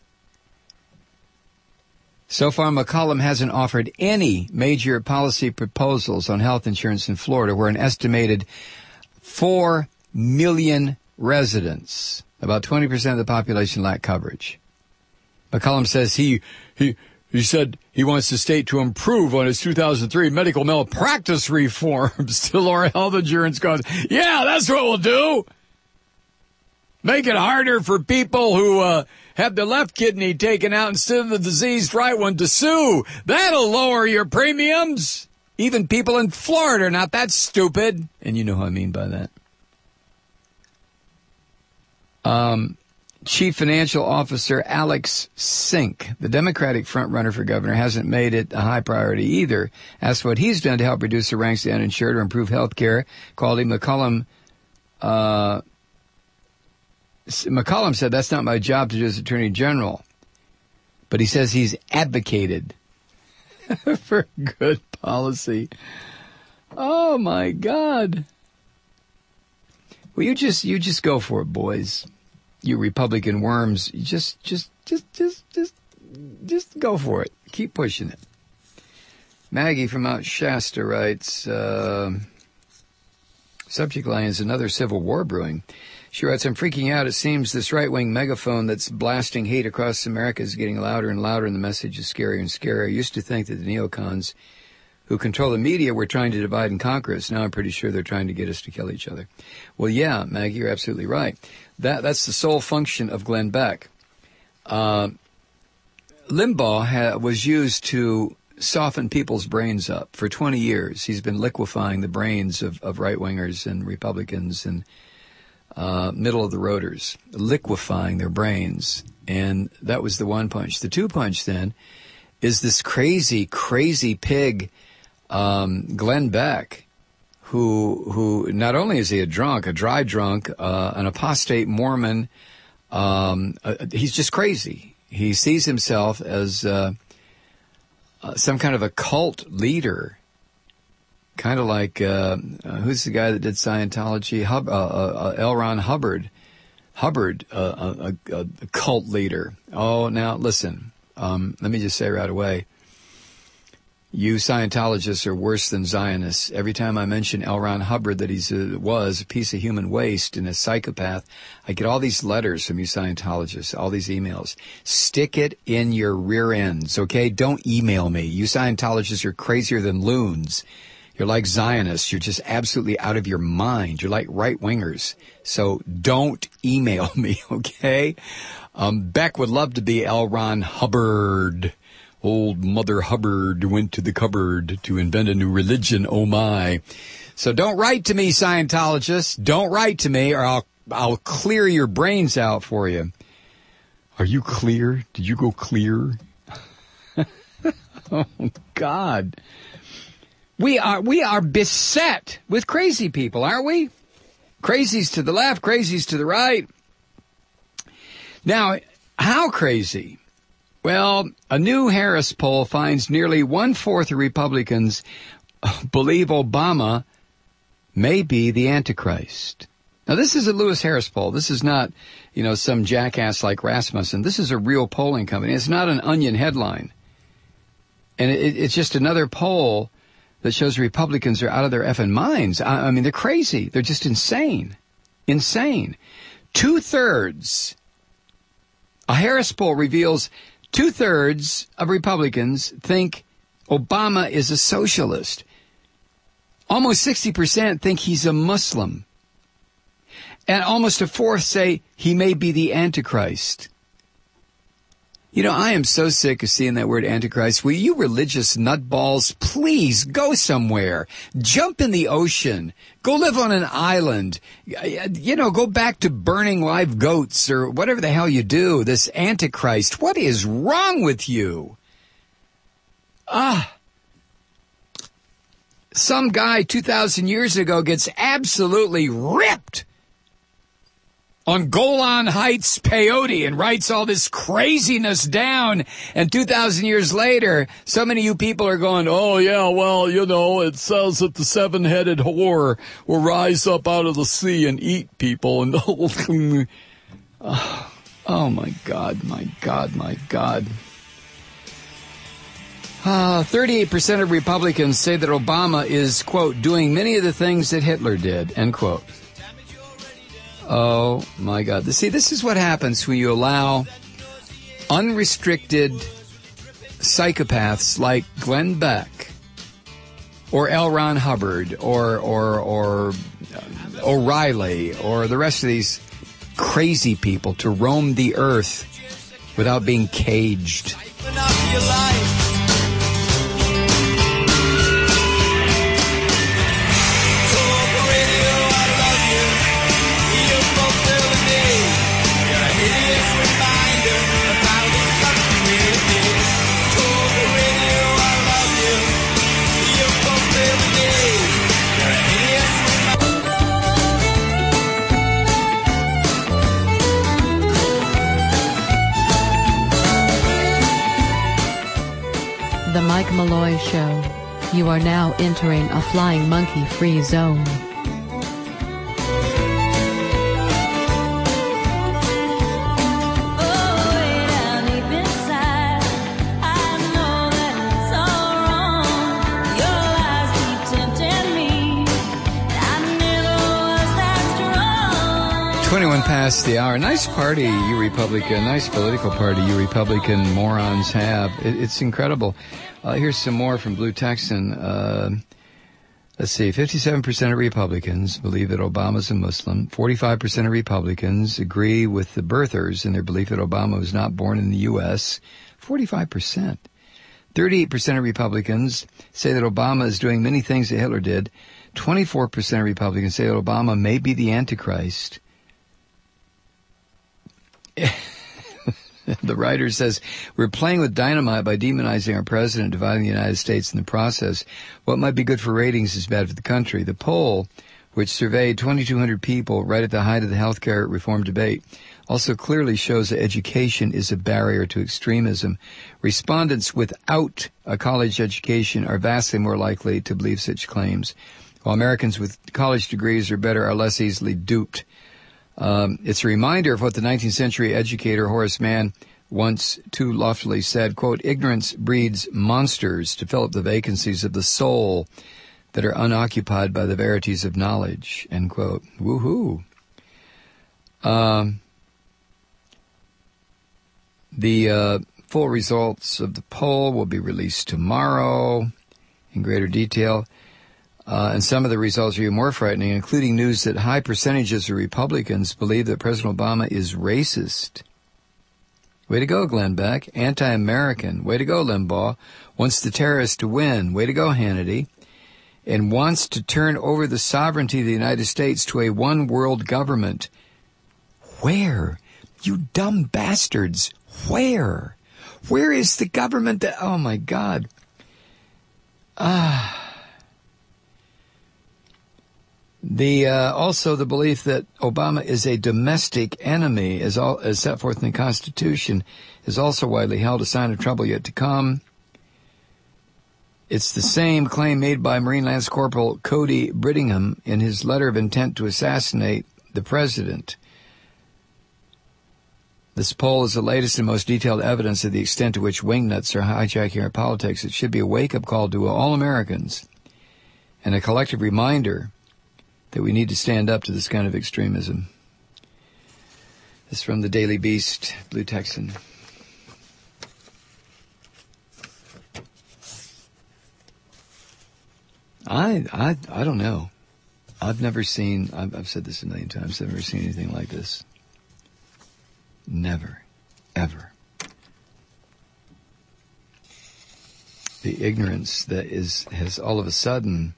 So far, McCollum hasn't offered any major policy proposals on health insurance in Florida, where an estimated 4 million residents, about 20% of the population, lack coverage. McCollum says he said he wants the state to improve on its 2003 medical malpractice reforms to lower health insurance costs. Yeah, that's what we'll do. Make it harder for people who have the left kidney taken out instead of the diseased right one to sue. That'll lower your premiums. Even people in Florida are not that stupid. And you know what I mean by that. Chief Financial Officer Alex Sink, the Democratic frontrunner for governor, hasn't made it a high priority either. Asked what he's done to help reduce the ranks of the uninsured or improve health care quality, McCollum said, that's not my job to do as Attorney General. But he says he's advocated for good policy. Oh, my God. Well, you just go for it, boys. You Republican worms, just go for it. Keep pushing it. Maggie from Mount Shasta writes, subject line is another civil war brewing. She writes, I'm freaking out. It seems this right-wing megaphone that's blasting hate across America is getting louder and louder, and the message is scarier and scarier. I used to think that the neocons who control the media were trying to divide and conquer us. Now I'm pretty sure they're trying to get us to kill each other. Well, yeah, Maggie, you're absolutely right. That's the sole function of Glenn Beck. Limbaugh was used to soften people's brains up for 20 years. He's been liquefying the brains of right-wingers and Republicans and middle-of-the-roaders, liquefying their brains. And that was the one punch. The two punch, then, is this crazy, crazy pig, Glenn Beck, who not only is he a dry drunk, an apostate Mormon, he's just crazy. He sees himself as some kind of a cult leader Kind of like, who's the guy that did Scientology? L. Ron Hubbard. A cult leader. Oh, now listen, let me just say right away, you Scientologists are worse than Zionists. Every time I mention L. Ron Hubbard that was a piece of human waste and a psychopath, I get all these letters from you Scientologists, all these emails. Stick it in your rear ends, okay? Don't email me. You Scientologists are crazier than loons. You're like Zionists. You're just absolutely out of your mind. You're like right-wingers. So don't email me, okay? Beck would love to be L. Ron Hubbard. Old Mother Hubbard went to the cupboard to invent a new religion. Oh, my. So don't write to me, Scientologists. Don't write to me, or I'll clear your brains out for you. Are you clear? Did you go clear? Oh, God. We are beset with crazy people, aren't we? Crazies to the left, crazies to the right. Now, how crazy? Well, a new Harris poll finds nearly 1/4 of Republicans believe Obama may be the Antichrist. Now, this is a Lewis Harris poll. This is not, some jackass like Rasmussen. This is a real polling company. It's not an Onion headline. And it's just another poll that shows Republicans are out of their effing minds. I mean, they're crazy. They're just insane. Insane. 2/3. A Harris poll reveals 2/3 of Republicans think Obama is a socialist. Almost 60% think he's a Muslim. And almost a fourth say he may be the Antichrist. I am so sick of seeing that word Antichrist. Will you religious nutballs please go somewhere? Jump in the ocean. Go live on an island. Go back to burning live goats or whatever the hell you do. This Antichrist. What is wrong with you? Some guy 2,000 years ago gets absolutely ripped on Golan Heights peyote and writes all this craziness down. And 2,000 years later, so many of you people are going, oh, yeah, well, it says that the seven-headed whore will rise up out of the sea and eat people. And oh, my God, my God, my God. 38% of Republicans say that Obama is, quote, doing many of the things that Hitler did, end quote. Oh, my God. See, this is what happens when you allow unrestricted psychopaths like Glenn Beck or L. Ron Hubbard or O'Reilly or the rest of these crazy people to roam the earth without being caged. The Mike Malloy Show. You are now entering a flying monkey-free zone. Past the hour. Nice party, you Republican. Nice political party you Republican morons have. It's incredible. Here's some more from Blue Texan. Let's see. 57% of Republicans believe that Obama's a Muslim. 45% of Republicans agree with the birthers in their belief that Obama was not born in the U.S. 45%. 38% of Republicans say that Obama is doing many things that Hitler did. 24% of Republicans say that Obama may be the Antichrist. The writer says, we're playing with dynamite by demonizing our president, dividing the United States in the process. What might be good for ratings is bad for the country. The poll which surveyed 2,200 people right at the height of the healthcare reform debate, also clearly shows that education is a barrier to extremism. Respondents without a college education are vastly more likely to believe such claims, while Americans with college degrees are less easily duped. It's a reminder of what the 19th century educator Horace Mann once too loftily said, quote, "Ignorance breeds monsters to fill up the vacancies of the soul that are unoccupied by the verities of knowledge," end quote. Woohoo. The full results of the poll will be released tomorrow in greater detail. And some of the results are even more frightening, including news that high percentages of Republicans believe that President Obama is racist. Way to go, Glenn Beck. Anti-American. Way to go, Limbaugh. Wants the terrorists to win. Way to go, Hannity. And wants to turn over the sovereignty of the United States to a one-world government. Where? You dumb bastards. Where? Where is the government that... Oh, my God. Also the belief that Obama is a domestic enemy, as set forth in the Constitution, is also widely held, a sign of trouble yet to come. It's the same claim made by Marine Lance Corporal Cody Brittingham in his letter of intent to assassinate the president. This poll is the latest and most detailed evidence of the extent to which wingnuts are hijacking our politics. It should be a wake-up call to all Americans and a collective reminder that we need to stand up to this kind of extremism. This is from the Daily Beast, Blue Texan. I don't know. I've never seen, I've said this a million times, I've never seen anything like this. Never. Ever. The ignorance that has all of a sudden,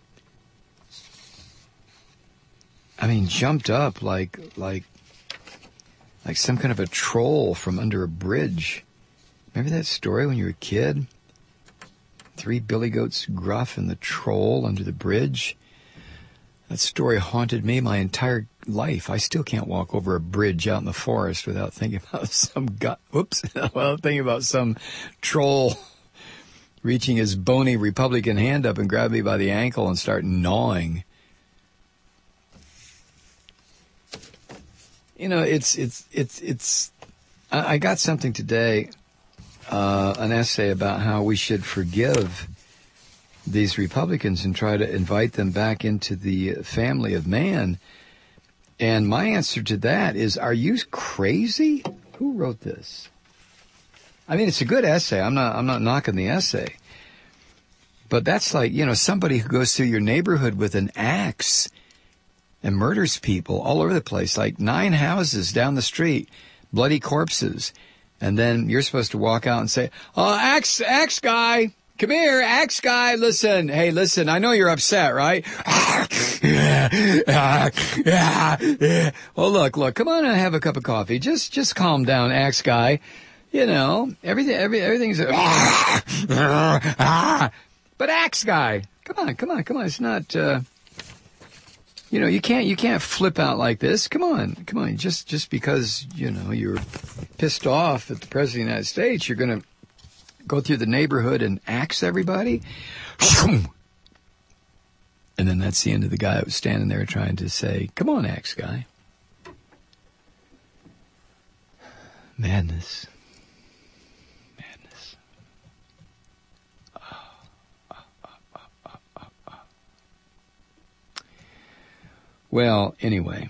jumped up like some kind of a troll from under a bridge. Remember that story when you were a kid? 3 billy goats Gruff and the troll under the bridge. That story haunted me my entire life. I still can't walk over a bridge out in the forest without thinking about thinking about some troll reaching his bony Republican hand up and grab me by the ankle and start gnawing. You know, I got something today, an essay about how we should forgive these Republicans and try to invite them back into the family of man. And my answer to that is, are you crazy? Who wrote this? I mean, it's a good essay. I'm not knocking the essay. But that's like, somebody who goes through your neighborhood with an axe and murders people all over the place, like 9 houses down the street, bloody corpses. And then you're supposed to walk out and say, axe guy, come here, axe guy, listen, I know you're upset, right? Well, look, come on and have a cup of coffee. Just calm down, axe guy. Everything's, but axe guy, come on. It's not, you can't flip out like this. Come on. Just because, you're pissed off at the President of the United States, you're going to go through the neighborhood and axe everybody. And then that's the end of the guy that was standing there trying to say, come on, axe guy. Madness. Well, anyway,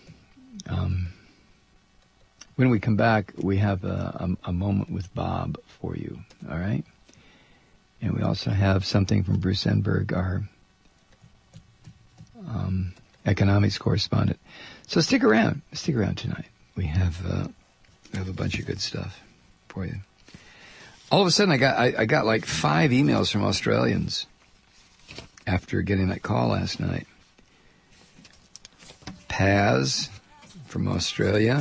when we come back, we have a moment with Bob for you, all right? And we also have something from Bruce Enberg, our economics correspondent. So stick around tonight. We have a bunch of good stuff for you. All of a sudden, I got like 5 emails from Australians after getting that call last night. Paz from Australia,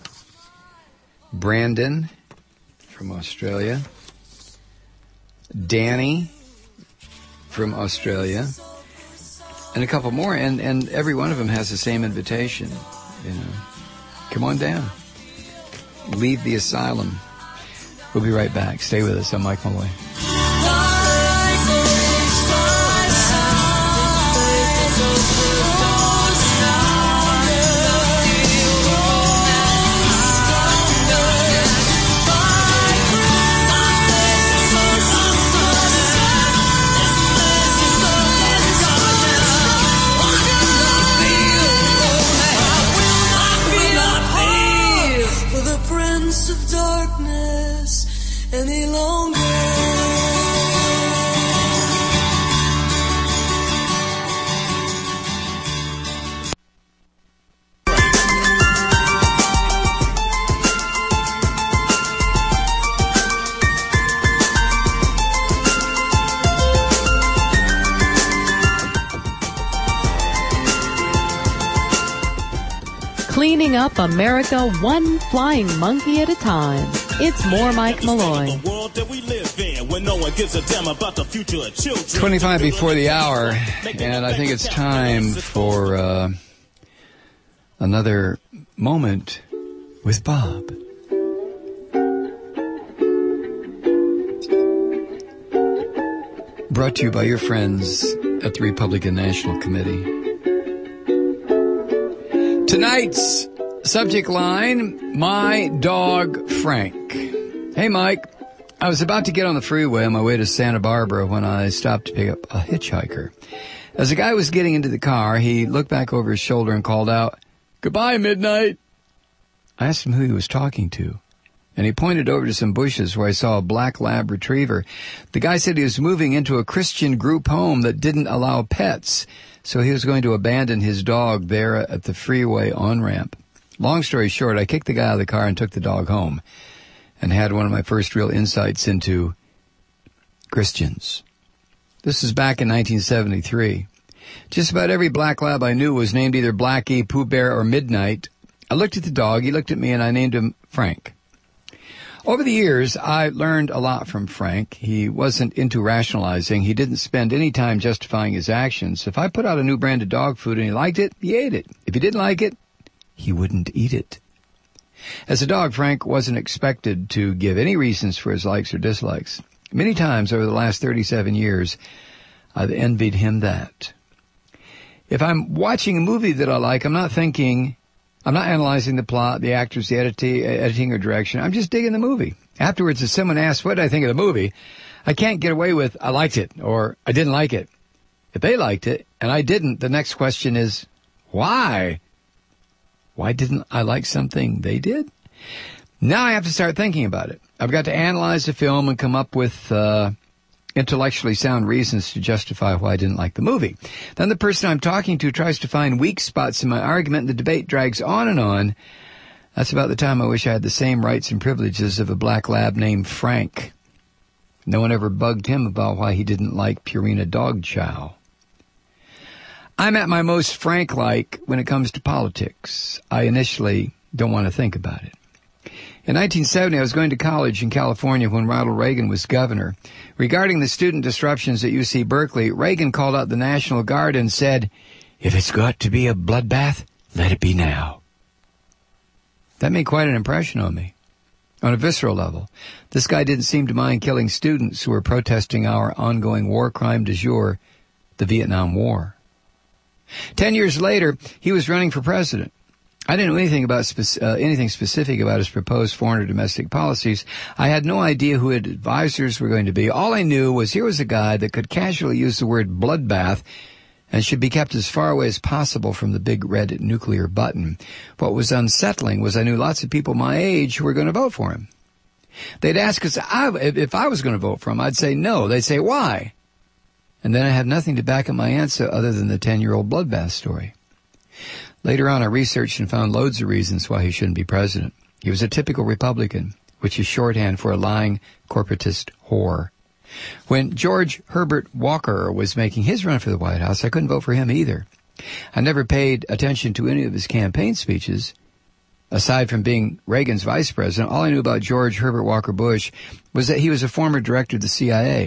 Brandon from Australia, Danny from Australia, and a couple more, and every one of them has the same invitation. Come on down. Leave the asylum. We'll be right back. Stay with us. I'm Mike Malloy. 'Cleaning up America one flying monkey at a time'. It's more Mike Malloy. 25 before the hour, and I think it's time for another moment with Bob. Brought to you by your friends at the Republican National Committee. Tonight's subject line, my dog Frank. Hey Mike, I was about to get on the freeway on my way to Santa Barbara when I stopped to pick up a hitchhiker. As the guy was getting into the car, he looked back over his shoulder and called out, "Goodbye, Midnight." I asked him who he was talking to, and he pointed over to some bushes where I saw a black lab retriever. The guy said he was moving into a Christian group home that didn't allow pets, so he was going to abandon his dog there at the freeway on-ramp. Long story short, I kicked the guy out of the car and took the dog home and had one of my first real insights into Christians. This was back in 1973. Just about every black lab I knew was named either Blackie, Pooh Bear, or Midnight. I looked at the dog, he looked at me, and I named him Frank. Over the years, I learned a lot from Frank. He wasn't into rationalizing. He didn't spend any time justifying his actions. If I put out a new brand of dog food and he liked it, he ate it. If he didn't like it, he wouldn't eat it. As a dog, Frank wasn't expected to give any reasons for his likes or dislikes. Many times over the last 37 years, I've envied him that. If I'm watching a movie that I like, I'm not analyzing the plot, the actors, the editing or direction. I'm just digging the movie. Afterwards, if someone asks, what did I think of the movie? I can't get away with, I liked it, or I didn't like it. If they liked it, and I didn't, the next question is, why? Why didn't I like something they did? Now I have to start thinking about it. I've got to analyze the film and come up with intellectually sound reasons to justify why I didn't like the movie. Then the person I'm talking to tries to find weak spots in my argument, and the debate drags on and on. That's about the time I wish I had the same rights and privileges of a black lab named Frank. No one ever bugged him about why he didn't like Purina dog chow. I'm at my most Frank-like when it comes to politics. I initially don't want to think about it. In 1970, I was going to college in California when Ronald Reagan was governor. Regarding the student disruptions at UC Berkeley, Reagan called out the National Guard and said, "If it's got to be a bloodbath, let it be now." That made quite an impression on me. On a visceral level, this guy didn't seem to mind killing students who were protesting our ongoing war crime du jour, the Vietnam War. 10 years later, he was running for president. I didn't know anything about anything specific about his proposed foreign or domestic policies. I had no idea who his advisors were going to be. All I knew was here was a guy that could casually use the word bloodbath and should be kept as far away as possible from the big red nuclear button. What was unsettling was I knew lots of people my age who were going to vote for him. They'd ask us if I was going to vote for him. I'd say no. They'd say, why? And then I had nothing to back up my answer other than the 10-year-old bloodbath story. Later on, I researched and found loads of reasons why he shouldn't be president. He was a typical Republican, which is shorthand for a lying corporatist whore. When George Herbert Walker was making his run for the White House, I couldn't vote for him either. I never paid attention to any of his campaign speeches. Aside from being Reagan's vice president, all I knew about George Herbert Walker Bush was that he was a former director of the CIA.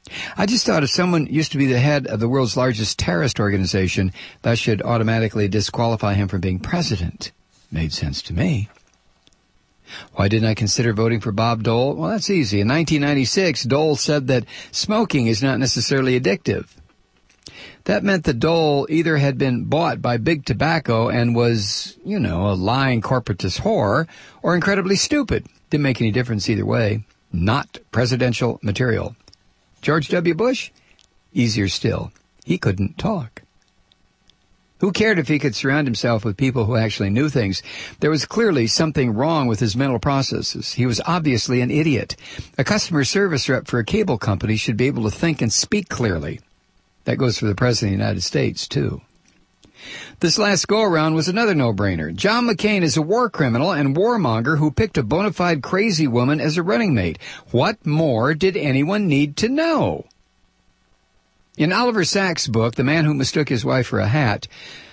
I just thought if someone used to be the head of the world's largest terrorist organization, that should automatically disqualify him from being president. Made sense to me. Why didn't I consider voting for Bob Dole? Well, that's easy. In 1996, Dole said that smoking is not necessarily addictive. That meant that Dole either had been bought by Big Tobacco and was, a lying corporatist whore, or incredibly stupid. Didn't make any difference either way. Not presidential material. George W. Bush? Easier still. He couldn't talk. Who cared if he could surround himself with people who actually knew things? There was clearly something wrong with his mental processes. He was obviously an idiot. A customer service rep for a cable company should be able to think and speak clearly. That goes for the President of the United States, too. This last go-around was another no-brainer. John McCain is a war criminal and warmonger who picked a bona fide crazy woman as a running mate. What more did anyone need to know? In Oliver Sacks' book, The Man Who Mistook His Wife for a Hat,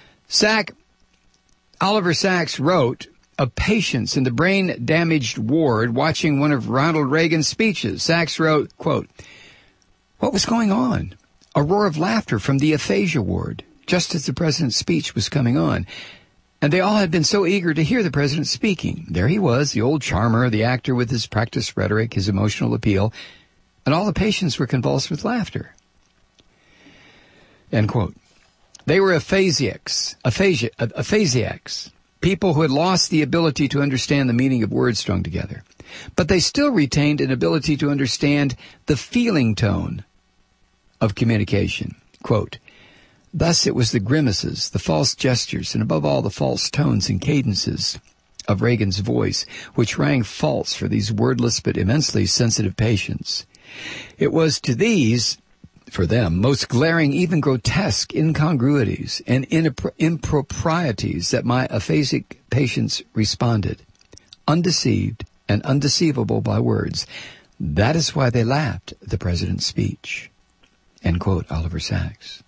Oliver Sacks wrote of patients in the brain-damaged ward watching one of Ronald Reagan's speeches. Sacks wrote, quote, "What was going on? A roar of laughter from the aphasia ward, just as the president's speech was coming on. And they all had been so eager to hear the president speaking. There he was, the old charmer, the actor with his practiced rhetoric, his emotional appeal, and all the patients were convulsed with laughter." End quote. They were aphasiacs, people who had lost the ability to understand the meaning of words strung together. But they still retained an ability to understand the feeling tone of communication. Quote, "Thus it was the grimaces, the false gestures, and above all the false tones and cadences of Reagan's voice, which rang false for these wordless but immensely sensitive patients. It was to these, for them, most glaring, even grotesque incongruities and improprieties that my aphasic patients responded, undeceived and undeceivable by words. That is why they laughed at the president's speech." End quote, Oliver Sacks.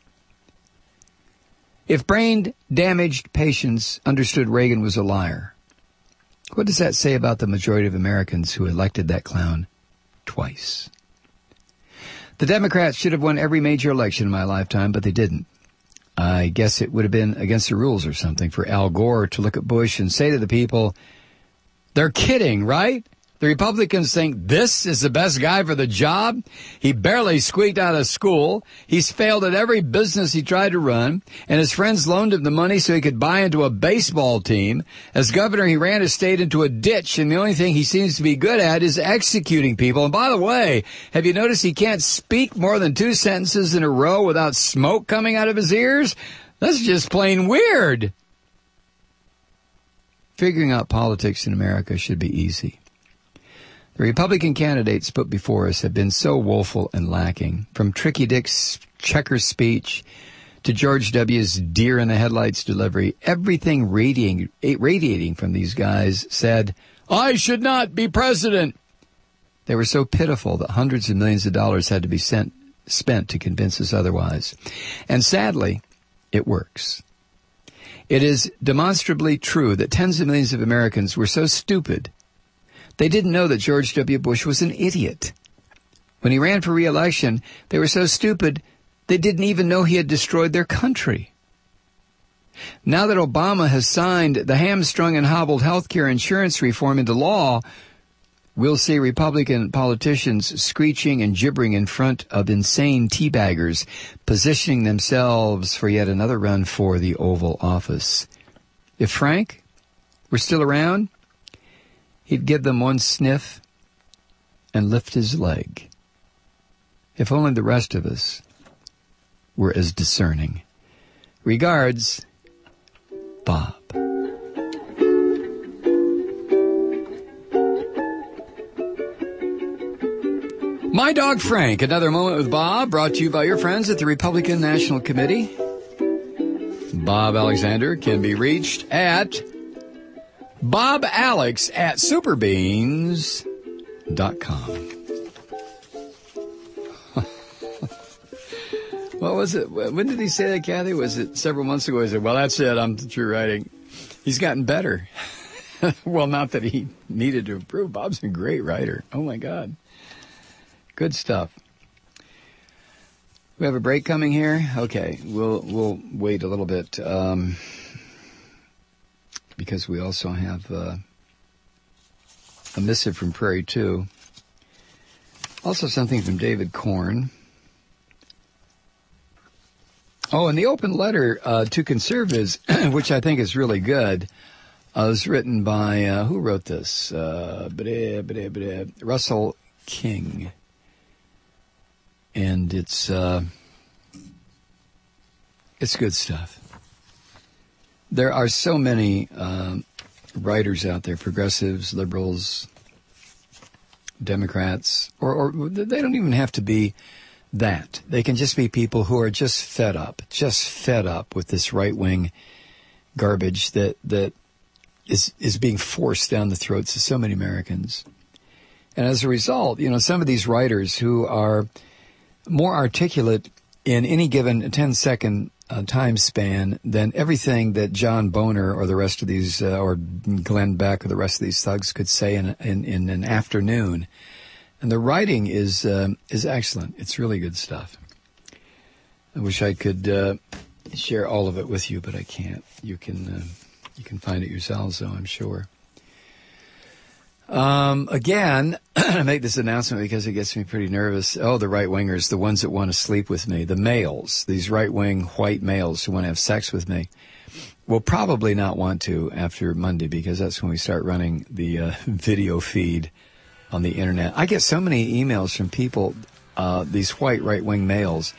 If brain-damaged patients understood Reagan was a liar, what does that say about the majority of Americans who elected that clown twice? The Democrats should have won every major election in my lifetime, but they didn't. I guess it would have been against the rules or something for Al Gore to look at Bush and say to the people, "They're kidding, right? The Republicans think this is the best guy for the job. He barely squeaked out of school. He's failed at every business he tried to run, and his friends loaned him the money so he could buy into a baseball team. As governor, he ran his state into a ditch, and the only thing he seems to be good at is executing people. And by the way, have you noticed he can't speak more than 2 sentences in a row without smoke coming out of his ears? That's just plain weird." Figuring out politics in America should be easy. The Republican candidates put before us have been so woeful and lacking, from Tricky Dick's checker speech to George W.'s deer-in-the-headlights delivery. Everything radiating from these guys said, "I should not be president." They were so pitiful that hundreds of millions of dollars had to be spent to convince us otherwise. And sadly, it works. It is demonstrably true that tens of millions of Americans were so stupid they didn't know that George W. Bush was an idiot. When he ran for re-election, they were so stupid they didn't even know he had destroyed their country. Now that Obama has signed the hamstrung and hobbled health care insurance reform into law, we'll see Republican politicians screeching and gibbering in front of insane teabaggers, positioning themselves for yet another run for the Oval Office. If Frank were still around, he'd give them one sniff and lift his leg. If only the rest of us were as discerning. Regards, Bob. My Dog Frank, another moment with Bob, brought to you by your friends at the Republican National Committee. Bob Alexander can be reached at BobAlex@superbeans.com. What was it? When did he say that, Kathy? Was it several months ago? He said, "Well, that's it. I'm through writing." He's gotten better. Well, not that he needed to improve. Bob's a great writer. Oh, my God. Good stuff. We have a break coming here? Okay, we'll wait a little bit, because we also have a missive from Prairie 2. Also something from David Korn. Oh, and the open letter to conservatives, which I think is really good, was written by, who wrote this? Russell King. And it's good stuff. There are so many writers out there, progressives, liberals, Democrats, or they don't even have to be that. They can just be people who are just fed up with this right-wing garbage that is being forced down the throats of so many Americans. And as a result, some of these writers who are more articulate in any given 10-second time span than everything that John Boner or the rest of these, or Glenn Beck or the rest of these thugs could say in an afternoon. And the writing is excellent. It's really good stuff. I wish I could share all of it with you, but I can't. You can find it yourselves, though, I'm sure. Again, I make this announcement because it gets me pretty nervous. Oh, the right-wingers, the ones that want to sleep with me, the males, these right-wing white males who want to have sex with me, will probably not want to after Monday, because that's when we start running the video feed on the internet. I get so many emails from people, these white right-wing males,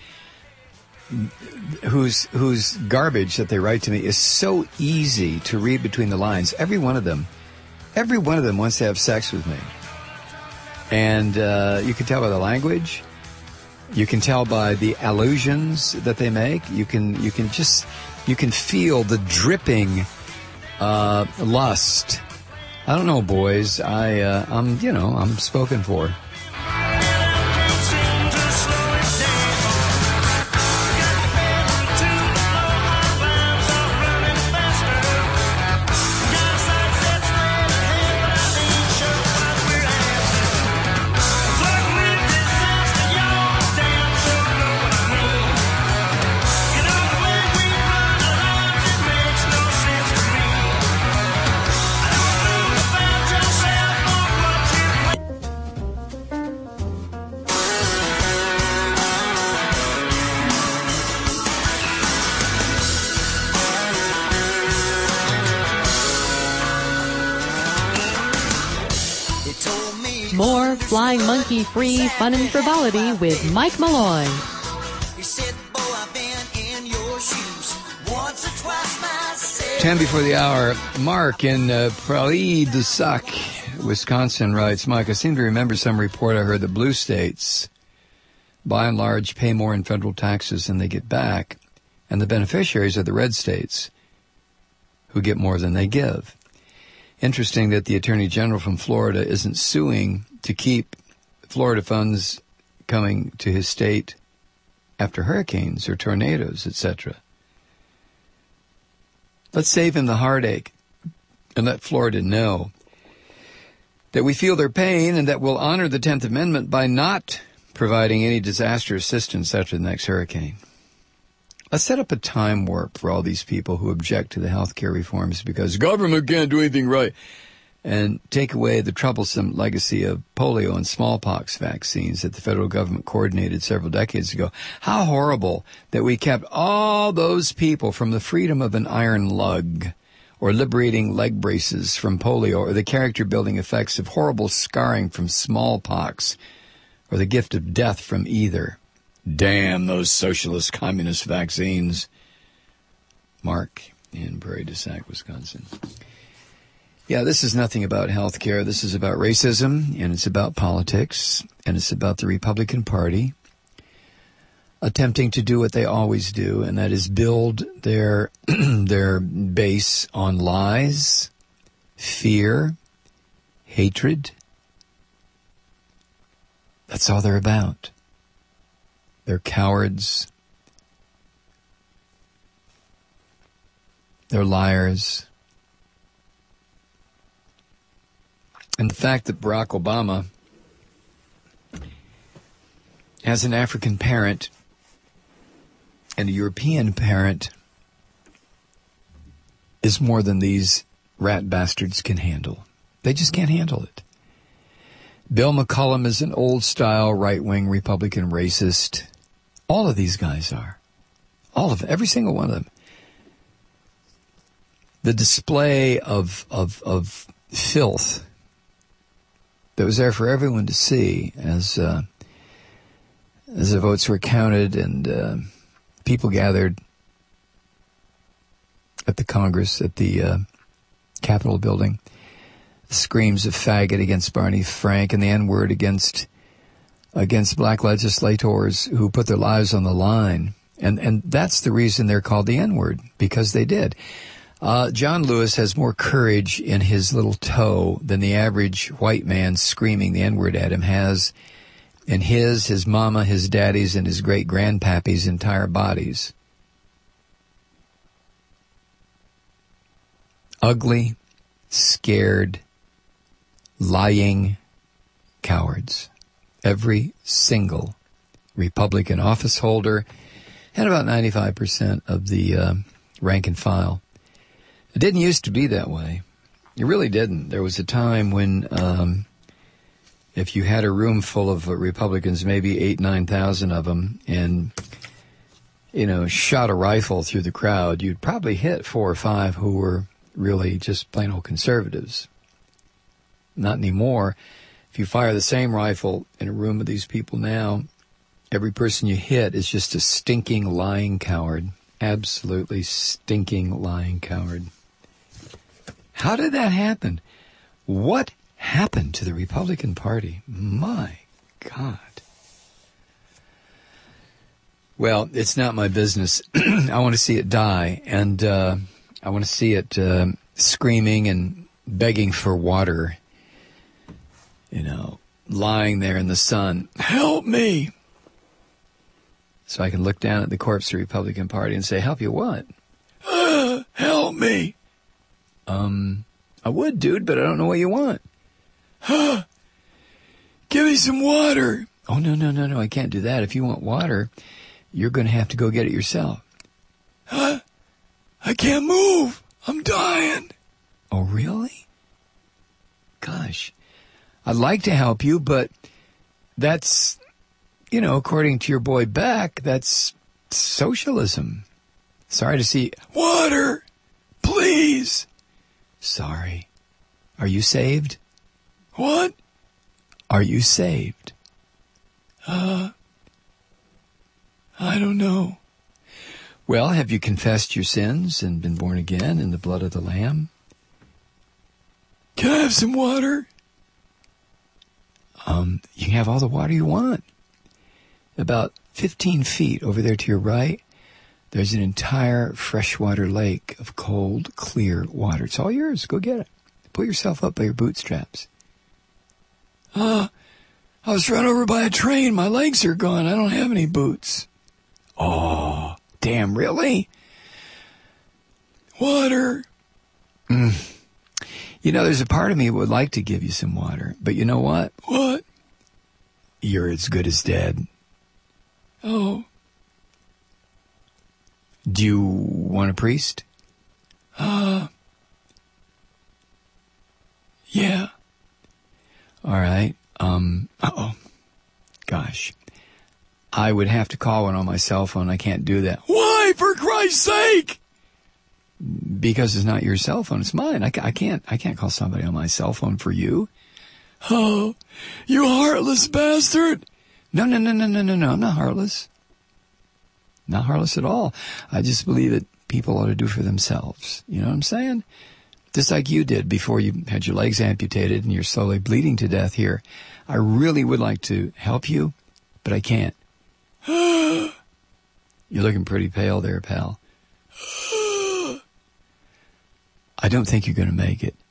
whose garbage that they write to me is so easy to read between the lines. Every one of them wants to have sex with me. And you can tell by the language. You can tell by the allusions that they make. You can feel the dripping lust. I don't know, boys. I'm spoken for. More Flying Monkey free fun and frivolity with Mike Malloy. He said, "Boy, I've been in your shoes once or twice myself." 10 before the hour. Mark in Prairie du Sac, Wisconsin writes, Mike, I seem to remember some report I heard that blue states, by and large, pay more in federal taxes than they get back, and the beneficiaries are the red states, who get more than they give. Interesting that the Attorney General from Florida isn't suing to keep Florida funds coming to his state after hurricanes or tornadoes, etc. Let's save him the heartache and let Florida know that we feel their pain and that we'll honor the 10th Amendment by not providing any disaster assistance after the next hurricane. Let's set up a time warp for all these people who object to the health care reforms because government can't do anything right, and take away the troublesome legacy of polio and smallpox vaccines that the federal government coordinated several decades ago. How horrible that we kept all those people from the freedom of an iron lug, or liberating leg braces from polio, or the character-building effects of horrible scarring from smallpox, or the gift of death from either. Damn those socialist communist vaccines. Mark in Prairie du Sac, Wisconsin. Yeah, this is nothing about health care. This is about racism, and it's about politics, and it's about the Republican Party attempting to do what they always do, and that is build their base on lies, fear, hatred. That's all they're about. They're cowards. They're liars. And the fact that Barack Obama has an African parent And a European parent is more than these rat bastards can handle. They just can't handle it. Bill McCullum is an old-style right-wing Republican racist. All of these guys are. All of them. Every single one of them. The display of filth that was there for everyone to see as the votes were counted and people gathered at the Congress, at the Capitol building. Screams of faggot against Barney Frank and the N-word against black legislators who put their lives on the line. And that's the reason they're called the N-word, because they did. John Lewis has more courage in his little toe than the average white man screaming the N-word at him has in his mama, his daddy's, and his great-grandpappy's entire bodies. Ugly, scared, lying cowards. Every single Republican office holder and about 95% of the rank and file. It didn't used to be that way. It really didn't. There was a time when if you had a room full of Republicans, maybe 8,000-9,000 of them, and, shot a rifle through the crowd, you'd probably hit 4 or 5 who were really just plain old conservatives. Not anymore. If you fire the same rifle in a room with these people now, every person you hit is just a stinking, lying coward. Absolutely stinking, lying coward. How did that happen? What happened to the Republican Party? My God. Well, it's not my business. I want to see it die, and I want to see it screaming and begging for water, lying there in the sun. Help me! So I can look down at the corpse of the Republican Party and say, help you what? Help me! I would, dude, but I don't know what you want. Give me some water! Oh, no, I can't do that. If you want water, you're going to have to go get it yourself. I can't move! I'm dying! Oh, really? Gosh. I'd like to help you, but that's, according to your boy Beck, that's socialism. Sorry to see. Water! Please! Sorry. Are you saved? What? Are you saved? I don't know. Well, have you confessed your sins and been born again in the blood of the Lamb? Can I have some water? You can have all the water you want. About 15 feet over there to your right, there's an entire freshwater lake of cold, clear water. It's all yours. Go get it. Pull yourself up by your bootstraps. I was run over by a train. My legs are gone. I don't have any boots. Oh, damn, really? Water. There's a part of me that would like to give you some water. But you know what? What? You're as good as dead. Oh. Do you want a priest? Yeah. All right. Gosh. I would have to call one on my cell phone. I can't do that. Why, for Christ's sake? Because it's not your cell phone. It's mine. I can't call somebody on my cell phone for you. Oh, you heartless bastard. No. I'm not heartless. Not heartless at all. I just believe that people ought to do for themselves. You know what I'm saying? Just like you did before you had your legs amputated and you're slowly bleeding to death here. I really would like to help you, but I can't. You're looking pretty pale there, pal. I don't think you're going to make it.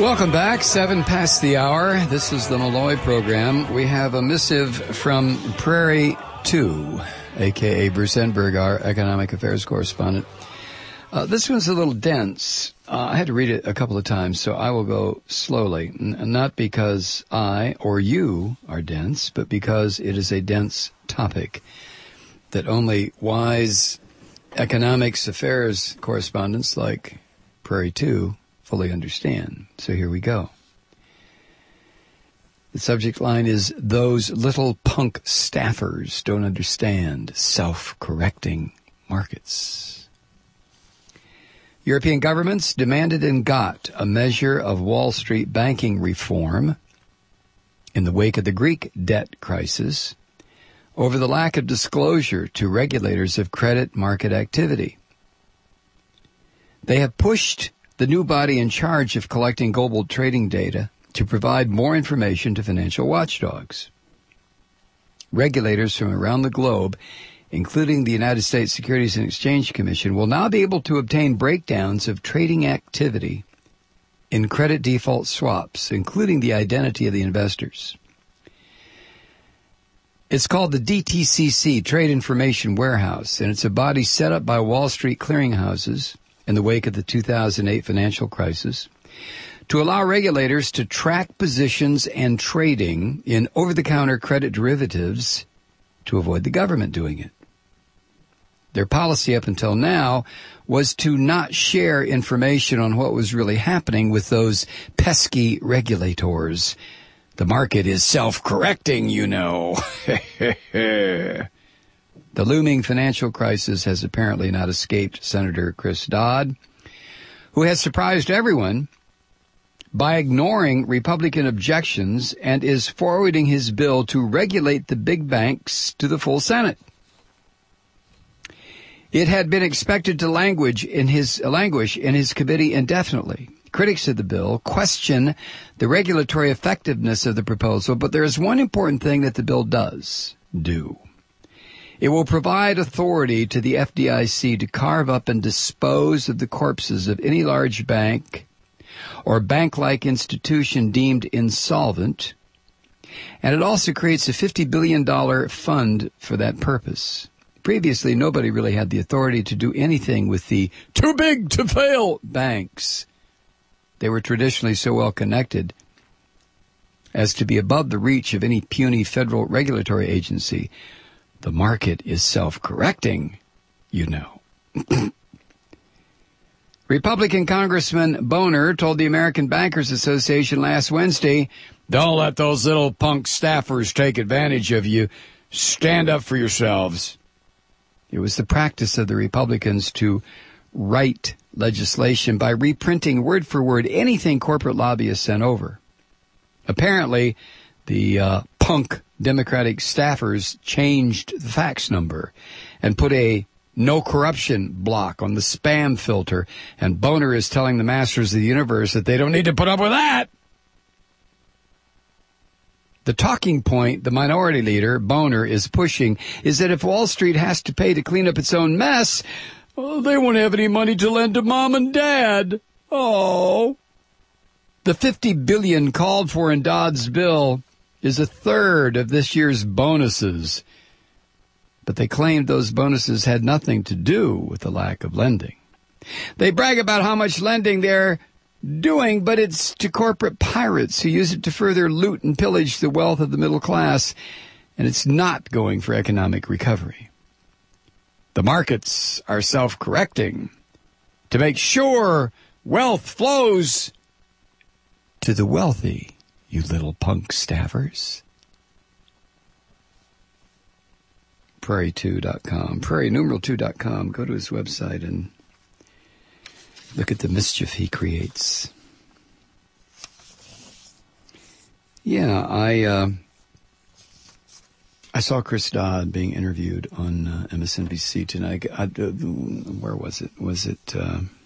Welcome back, 7 past the hour. This is the Malloy program. We have a missive from Prairie 2, a.k.a. Bruce Enberg, our economic affairs correspondent. This one's a little dense. I had to read it a couple of times, so I will go slowly. Not because I or you are dense, but because it is a dense topic that only wise economics affairs correspondents like Prairie 2 fully understand. So here we go. The subject line is, those little punk staffers don't understand self-correcting markets. European governments demanded and got a measure of Wall Street banking reform in the wake of the Greek debt crisis over the lack of disclosure to regulators of credit market activity. They have pushed the new body in charge of collecting global trading data to provide more information to financial watchdogs. Regulators from around the globe, including the United States Securities and Exchange Commission, will now be able to obtain breakdowns of trading activity in credit default swaps, including the identity of the investors. It's called the DTCC, Trade Information Warehouse, and it's a body set up by Wall Street clearinghouses in the wake of the 2008 financial crisis to allow regulators to track positions and trading in over-the-counter credit derivatives to avoid the government doing it. Their policy up until now was to not share information on what was really happening with those pesky regulators. The market is self-correcting, you know. The looming financial crisis has apparently not escaped Senator Chris Dodd, who has surprised everyone by ignoring Republican objections and is forwarding his bill to regulate the big banks to the full Senate. It had been expected to languish in his committee indefinitely. Critics of the bill question the regulatory effectiveness of the proposal, but there is one important thing that the bill does do. It will provide authority to the FDIC to carve up and dispose of the corpses of any large bank or bank-like institution deemed insolvent, and it also creates a $50 billion fund for that purpose. Previously, nobody really had the authority to do anything with the too-big-to-fail banks. They were traditionally so well connected as to be above the reach of any puny federal regulatory agency. The market is self-correcting, you know. Republican Congressman Boner told the American Bankers Association last Wednesday, "Don't let those little punk staffers take advantage of you. Stand up for yourselves." It was the practice of the Republicans to write legislation by reprinting word for word anything corporate lobbyists sent over. Apparently, the punk Democratic staffers changed the fax number and put a no corruption block on the spam filter, and Boner is telling the masters of the universe that they don't need to put up with that. The talking point the minority leader, Boner, is pushing is that if Wall Street has to pay to clean up its own mess, they won't have any money to lend to mom and dad. Oh. The $50 billion called for in Dodd's bill is a third of this year's bonuses. But they claimed those bonuses had nothing to do with the lack of lending. They brag about how much lending they're doing, but it's to corporate pirates who use it to further loot and pillage the wealth of the middle class, and it's not going for economic recovery. The markets are self-correcting to make sure wealth flows to the wealthy, you little punk staffers. Prairie2.com, Prairie2.com. Go to his website and look at the mischief he creates. Yeah, I saw Chris Dodd being interviewed on MSNBC tonight. Where was it? Was it?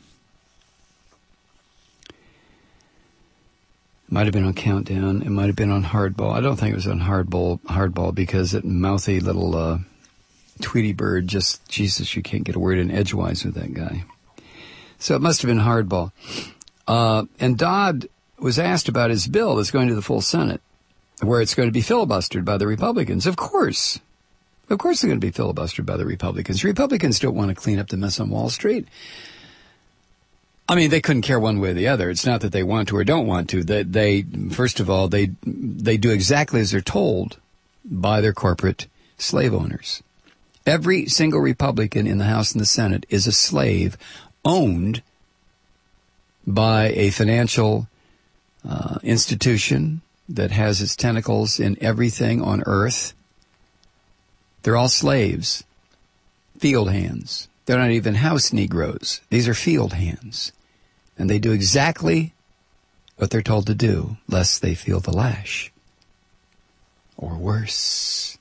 It might have been on Countdown. It might have been on Hardball. I don't think it was on Hardball because that mouthy little Tweety Bird just, Jesus, you can't get a word in edgewise with that guy. So it must have been Hardball. And Dodd was asked about his bill that's going to the full Senate, where it's going to be filibustered by the Republicans. Of course they're going to be filibustered by the Republicans. Republicans don't want to clean up the mess on Wall Street. I mean, they couldn't care one way or the other. It's not that they want to or don't want to. They first of all, they do exactly as they're told by their corporate slave owners. Every single Republican in the House and the Senate is a slave owned by a financial institution that has its tentacles in everything on earth. They're all slaves, field hands. They're not even house Negroes. These are field hands. And they do exactly what they're told to do, lest they feel the lash. Or worse.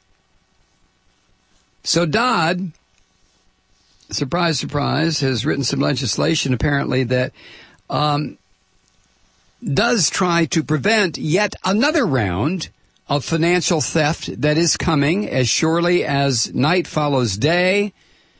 So Dodd, surprise, surprise, has written some legislation apparently that does try to prevent yet another round of financial theft that is coming as surely as night follows day.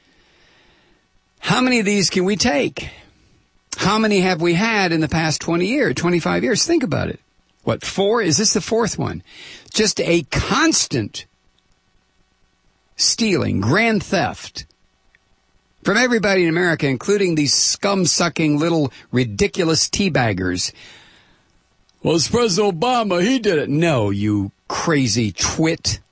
How many of these can we take? How many have we had in the past 20 years, 25 years? Think about it. What, 4? Is this the 4th one? Just a constant stealing, grand theft from everybody in America, including these scum-sucking little ridiculous teabaggers. Well, it's President Obama. He did it. No, you crazy twit.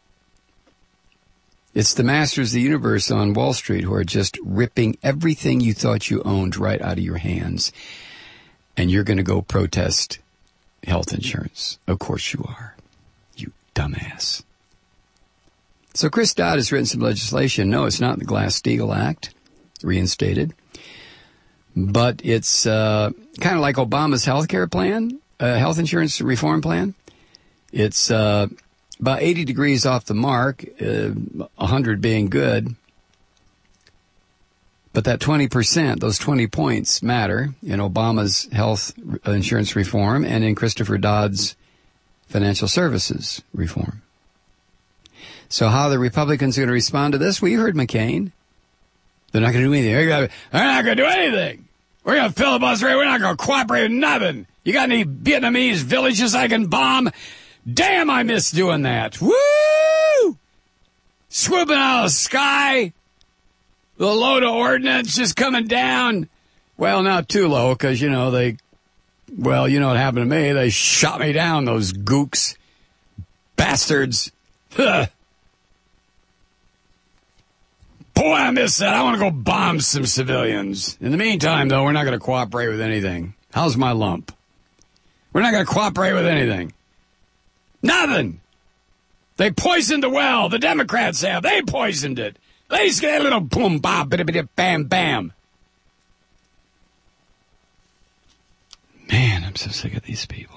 It's the masters of the universe on Wall Street who are just ripping everything you thought you owned right out of your hands. And you're going to go protest health insurance. Of course you are, you dumbass. So Chris Dodd has written some legislation. No, it's not the Glass-Steagall Act, reinstated. But it's kind of like Obama's health care plan, health insurance reform plan. It's about 80 degrees off the mark, 100 being good. But that 20%, those 20 points matter in Obama's health insurance reform and in Christopher Dodd's financial services reform. So how the Republicans are going to respond to this? Well, you heard McCain. They're not going to do anything. They're not going to do anything. We're going to filibuster. We're not going to cooperate with nothing. You got any Vietnamese villages I can bomb? Damn, I miss doing that. Woo! Swooping out of the sky. The load of ordnance just coming down. Well, not too low, because, you know what happened to me? They shot me down, those gooks. Bastards. Boy, I miss that. I want to go bomb some civilians. In the meantime, though, we're not going to cooperate with anything. How's my lump? We're not going to cooperate with anything. Nothing. They poisoned the well. The Democrats have. They poisoned it. They just get a little boom, bam, bam, bam. Man, I'm so sick of these people.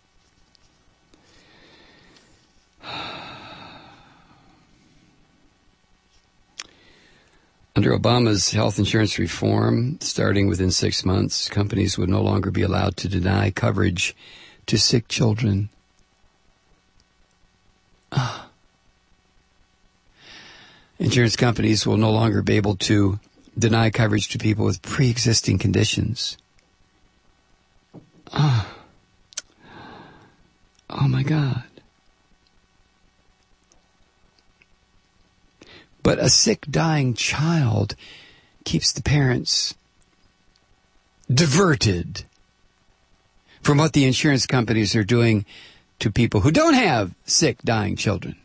Under Obama's health insurance reform, starting within 6 months, companies would no longer be allowed to deny coverage to sick children. Insurance companies will no longer be able to deny coverage to people with pre-existing conditions. Oh my God. But a sick, dying child keeps the parents diverted from what the insurance companies are doing to people who don't have sick, dying children.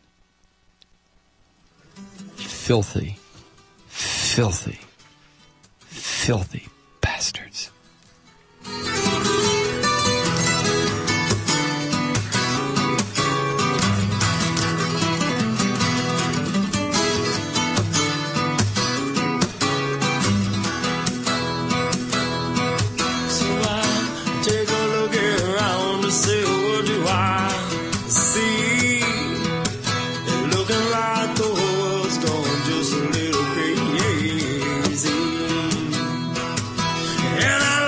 Filthy, filthy, filthy bastards. And I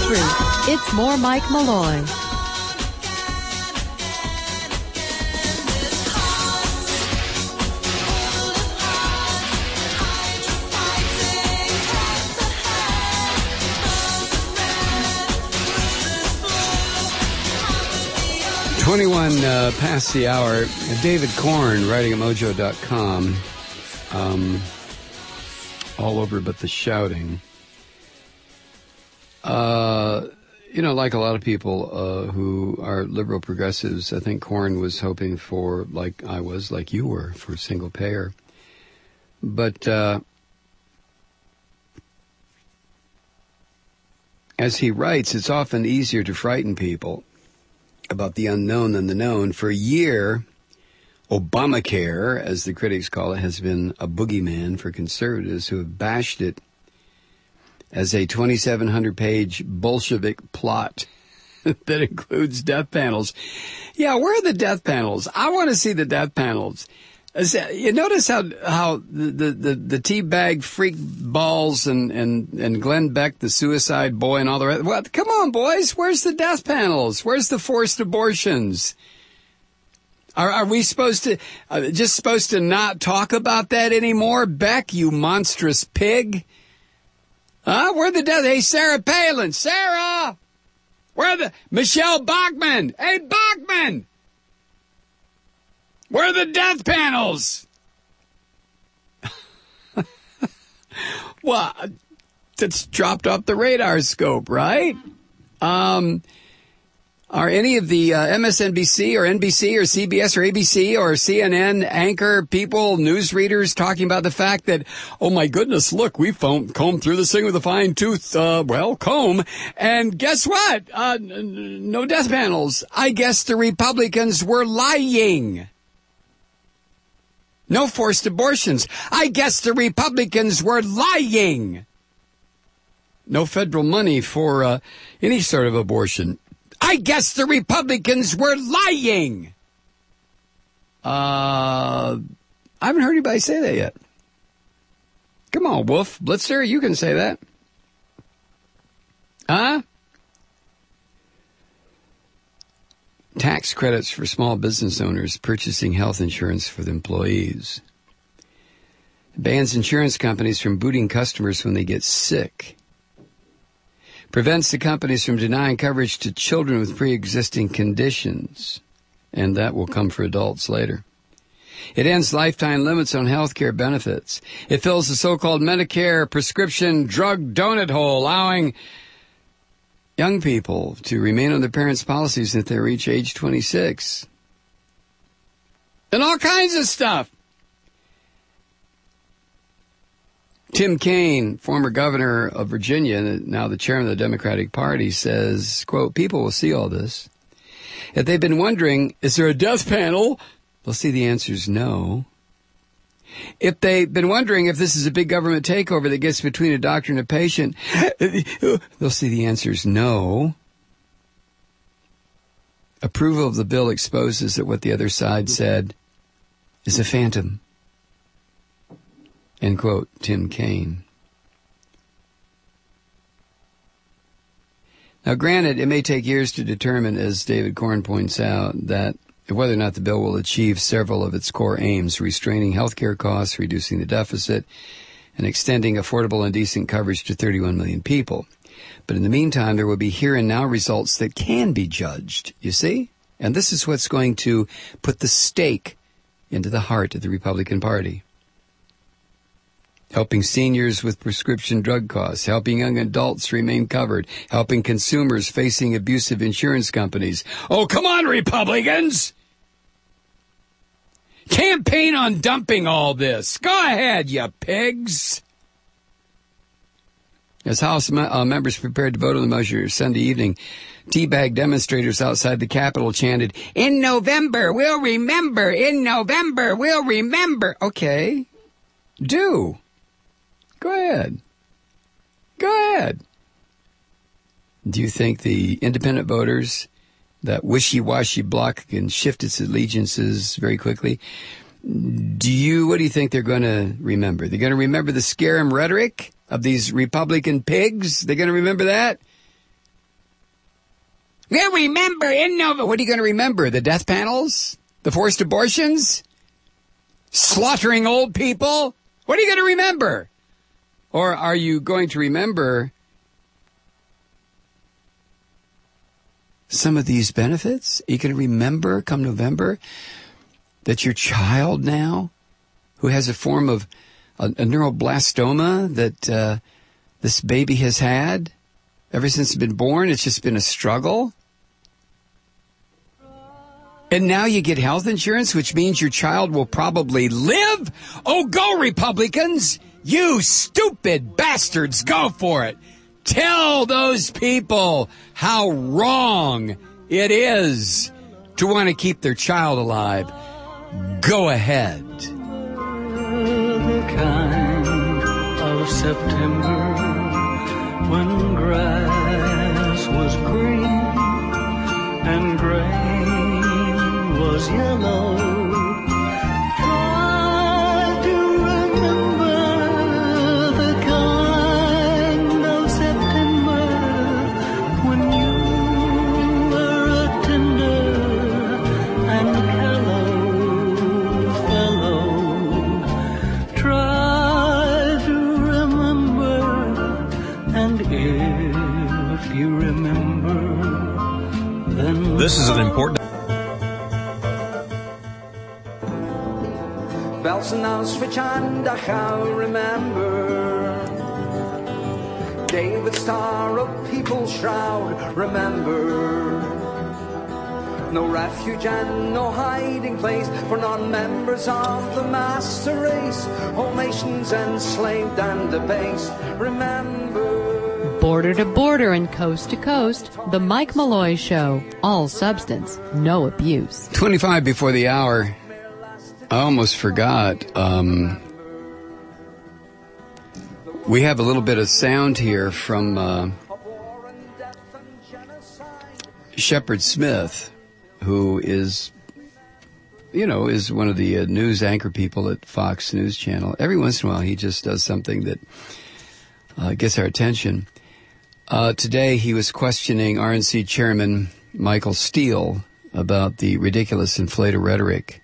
free. It's more Mike Malloy. Past the hour. David Korn, writing at mojo.com. All over but the shouting. Like a lot of people who are liberal progressives, I think Korn was hoping for, like I was, like you were, for single payer. But as he writes, it's often easier to frighten people about the unknown than the known. For a year, Obamacare, as the critics call it, has been a boogeyman for conservatives who have bashed it as a 2,700-page Bolshevik plot that includes death panels. Yeah, where are the death panels? I want to see the death panels. You notice how the teabag freak balls and Glenn Beck, the suicide boy, and all the rest. Well, come on, boys. Where's the death panels? Where's the forced abortions? Are we supposed to not talk about that anymore? Beck, you monstrous pig. Huh? Where the death? Hey, Sarah Palin. Sarah! Where the Michelle Bachmann? Hey, Bachmann! Where are the death panels? Well, it's dropped off the radar scope, right? Are any of the MSNBC or NBC or CBS or ABC or CNN anchor people, newsreaders talking about the fact that, oh my goodness, look, we combed through this thing with a fine tooth, comb, and guess what? No death panels. I guess the Republicans were lying. No forced abortions. I guess the Republicans were lying. No federal money for any sort of abortion. I guess the Republicans were lying. I haven't heard anybody say that yet. Come on, Wolf Blitzer, you can say that. Huh? Tax credits for small business owners purchasing health insurance for the employees. Bans insurance companies from booting customers when they get sick. Prevents the companies from denying coverage to children with pre-existing conditions. And that will come for adults later. It ends lifetime limits on health care benefits. It fills the so-called Medicare prescription drug donut hole, allowing young people to remain on their parents' policies if they reach age 26. And all kinds of stuff. Tim Kaine, former governor of Virginia, now the chairman of the Democratic Party, says, quote, people will see all this. If they've been wondering, is there a death panel? They'll see the answer is no. If they've been wondering if this is a big government takeover that gets between a doctor and a patient, they'll see the answer is no. Approval of the bill exposes that what the other side said is a phantom. End quote, Tim Kaine. Now, granted, it may take years to determine, as David Korn points out, that whether or not the bill will achieve several of its core aims, restraining healthcare costs, reducing the deficit, and extending affordable and decent coverage to 31 million people. But in the meantime, there will be here and now results that can be judged, you see? And this is what's going to put the stake into the heart of the Republican Party. Helping seniors with prescription drug costs, helping young adults remain covered, helping consumers facing abusive insurance companies. Oh, come on, Republicans! Campaign on dumping all this. Go ahead, you pigs! As House members prepared to vote on the measure Sunday evening, teabag demonstrators outside the Capitol chanted, "In November, we'll remember! In November, we'll remember!" Okay. Do. Go ahead. Go ahead. Do you think the independent voters, that wishy-washy bloc, can shift its allegiances very quickly? What do you think they're going to remember? They're going to remember the scare 'em rhetoric of these Republican pigs? They're going to remember that? Yeah, remember in November. What are you going to remember? The death panels? The forced abortions? Slaughtering old people? What are you going to remember? Or are you going to remember some of these benefits? Are you going to remember come November that your child now, who has a form of a neuroblastoma that this baby has had ever since it's been born, it's just been a struggle? And now you get health insurance, which means your child will probably live? Oh, go Republicans! You stupid bastards, go for it! Tell those people how wrong it is to want to keep their child alive. Go ahead. The kind of September when grass was green and grain was yellow. Try to remember the kind of September when you were a tender and callow fellow. Try to remember, and if you remember, then this is an important. Bells and Auschwitz and Dachau, remember. David's Star of People's Shroud, remember. No refuge and no hiding place for non-members of the master race. Whole nations enslaved and debased, remember. Border to border and coast to coast, The Mike Malloy Show. All substance, no abuse. 25 before the hour. I almost forgot. We have a little bit of sound here from Shepard Smith, who is, is one of the news anchor people at Fox News Channel. Every once in a while, he just does something that gets our attention. Today, he was questioning RNC Chairman Michael Steele about the ridiculous inflated rhetoric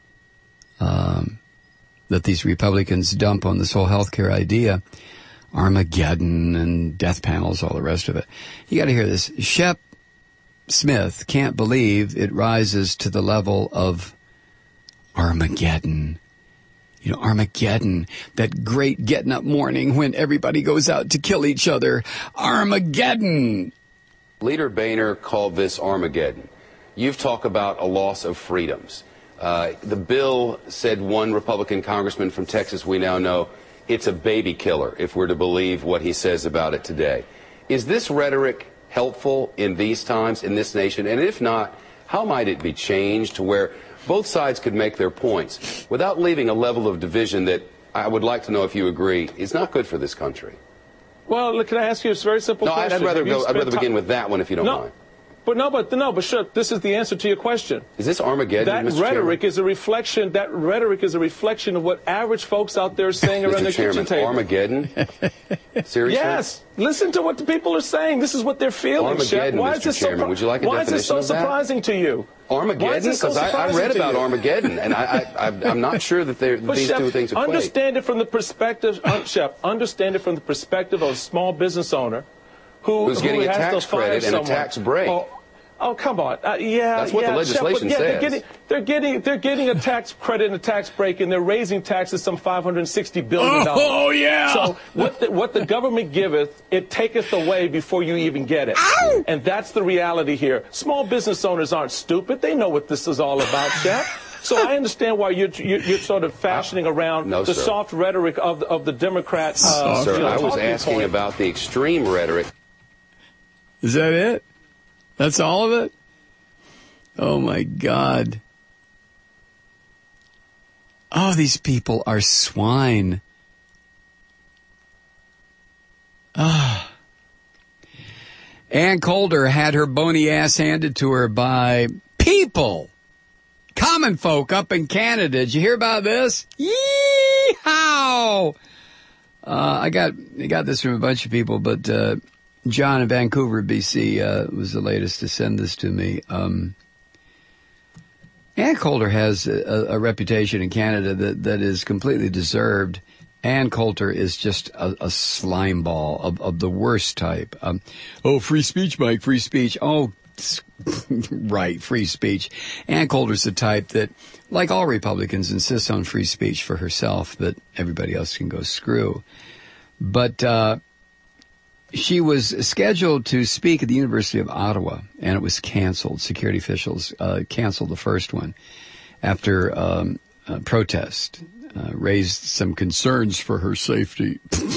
that these Republicans dump on this whole healthcare idea, Armageddon and death panels, all the rest of it. You got to hear this. Shep Smith can't believe it rises to the level of Armageddon. Armageddon, that great getting up morning when everybody goes out to kill each other. Armageddon. Leader Boehner called this Armageddon. You've talked about a loss of freedoms. The bill, said one Republican congressman from Texas, we now know, it's a baby killer, if we're to believe what he says about it today. Is this rhetoric helpful in these times, in this nation? And if not, how might it be changed to where both sides could make their points without leaving a level of division that I would like to know if you agree is not good for this country? Well, look, can I ask you a very simple question? I'd rather begin with that one if you don't mind. But sure, this is the answer to your question. Is this Armageddon, Mr. Rhetoric is a reflection. That rhetoric is a reflection of what average folks out there are saying around their kitchen table. Armageddon? Seriously? Yes. Listen to what the people are saying. This is what they're feeling. Armageddon, Mr. Chairman. Would you like a definition of that? Why is this so surprising to you? Armageddon? Because I read about Armageddon, and I'm not sure that these two things equate. Understand it from the perspective, Shep. Understand it from the perspective of a small business owner who's getting a tax credit and a tax break. Oh, come on. That's what the legislation says. They're getting a tax credit and a tax break, and they're raising taxes some $560 billion. Oh, yeah. So what the government giveth, it taketh away before you even get it. Ow! And that's the reality here. Small business owners aren't stupid. They know what this is all about, Shep. So I understand why you're sort of fashioning around the soft rhetoric of the Democrats. Sir, I was asking about the extreme rhetoric. Is that it? That's all of it? Oh, my God. Oh, these people are swine. Ah. Ann Coulter had her bony ass handed to her by people, common folk up in Canada. Did you hear about this? Yee-haw! I got this from a bunch of people, but John in Vancouver, BC, was the latest to send this to me. Ann Coulter has a reputation in Canada that is completely deserved. Ann Coulter is just a slime ball of the worst type. Free speech, Mike, free speech. Oh, right, free speech. Ann Coulter's the type that, like all Republicans, insists on free speech for herself, but everybody else can go screw. But she was scheduled to speak at the University of Ottawa, and it was canceled. Security officials canceled the first one after a protest raised some concerns for her safety.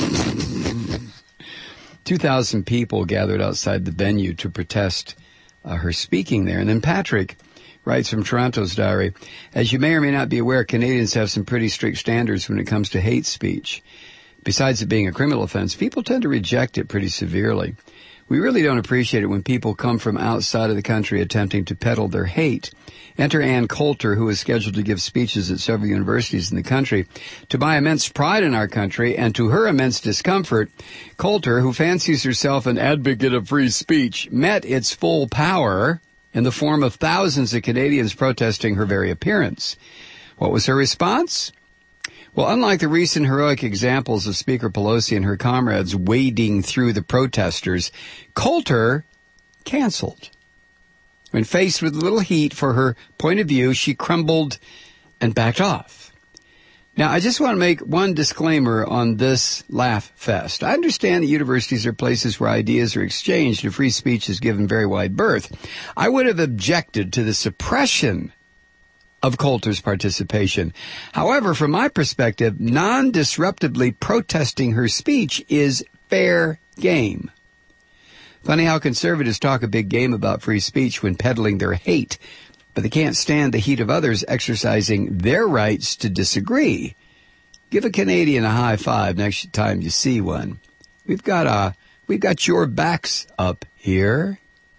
2,000 people gathered outside the venue to protest her speaking there. And then Patrick writes from Toronto's Diary, as you may or may not be aware, Canadians have some pretty strict standards when it comes to hate speech. Besides it being a criminal offense, people tend to reject it pretty severely. We really don't appreciate it when people come from outside of the country attempting to peddle their hate. Enter Ann Coulter, who is scheduled to give speeches at several universities in the country. To my immense pride in our country and to her immense discomfort, Coulter, who fancies herself an advocate of free speech, met its full power in the form of thousands of Canadians protesting her very appearance. What was her response? Well, unlike the recent heroic examples of Speaker Pelosi and her comrades wading through the protesters, Coulter canceled. When faced with a little heat for her point of view, she crumbled and backed off. Now, I just want to make one disclaimer on this laugh fest. I understand that universities are places where ideas are exchanged and free speech is given very wide berth. I would have objected to the suppression of Coulter's participation. However, from my perspective, non-disruptively protesting her speech is fair game. Funny how conservatives talk a big game about free speech when peddling their hate, but they can't stand the heat of others exercising their rights to disagree. Give a Canadian a high five next time you see one. We've got your backs up here.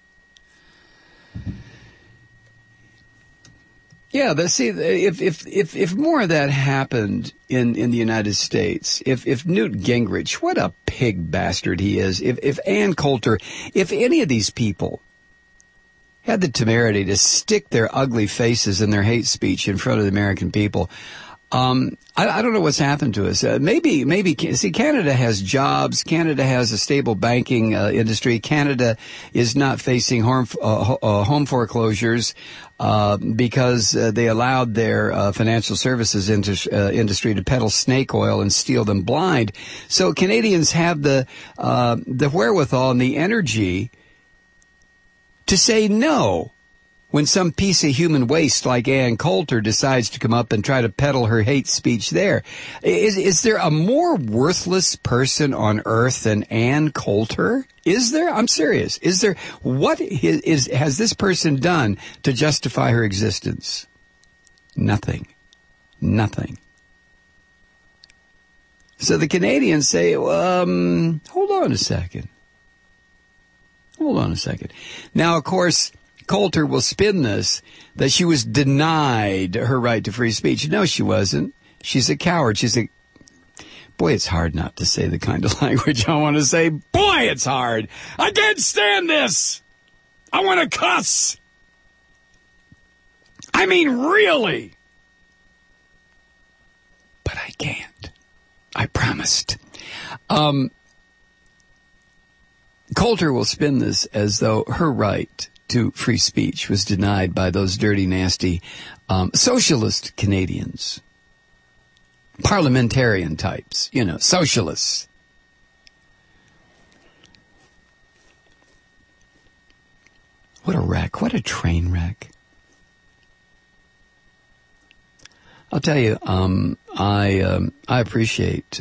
Yeah, but see, if more of that happened in the United States, if Newt Gingrich, what a pig bastard he is, if Ann Coulter, if any of these people had the temerity to stick their ugly faces and their hate speech in front of the American people, I don't know what's happened to us. Maybe, see, Canada has jobs. Canada has a stable banking industry. Canada is not facing home foreclosures because they allowed their financial services industry to peddle snake oil and steal them blind. So Canadians have the wherewithal and the energy to say no when some piece of human waste like Ann Coulter decides to come up and try to peddle her hate speech there. Is there a more worthless person on earth than Ann Coulter? Is there? I'm serious. Is there? What has this person done to justify her existence? Nothing. Nothing. So the Canadians say, hold on a second. Hold on a second. Now, of course, Coulter will spin this, that she was denied her right to free speech. No, she wasn't. She's a coward. Boy, it's hard not to say the kind of language I want to say. Boy, it's hard. I can't stand this. I want to cuss. I mean, really. But I can't. I promised. Coulter will spin this as though her right to free speech was denied by those dirty, nasty socialist Canadians. Parliamentarian types, socialists. What a wreck. What a train wreck. I'll tell you, I appreciate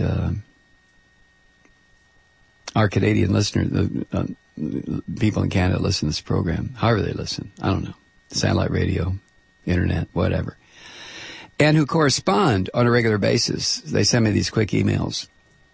our Canadian listeners, people in Canada listen to this program, however they listen. I don't know. Satellite radio, internet, whatever. And who correspond on a regular basis. They send me these quick emails.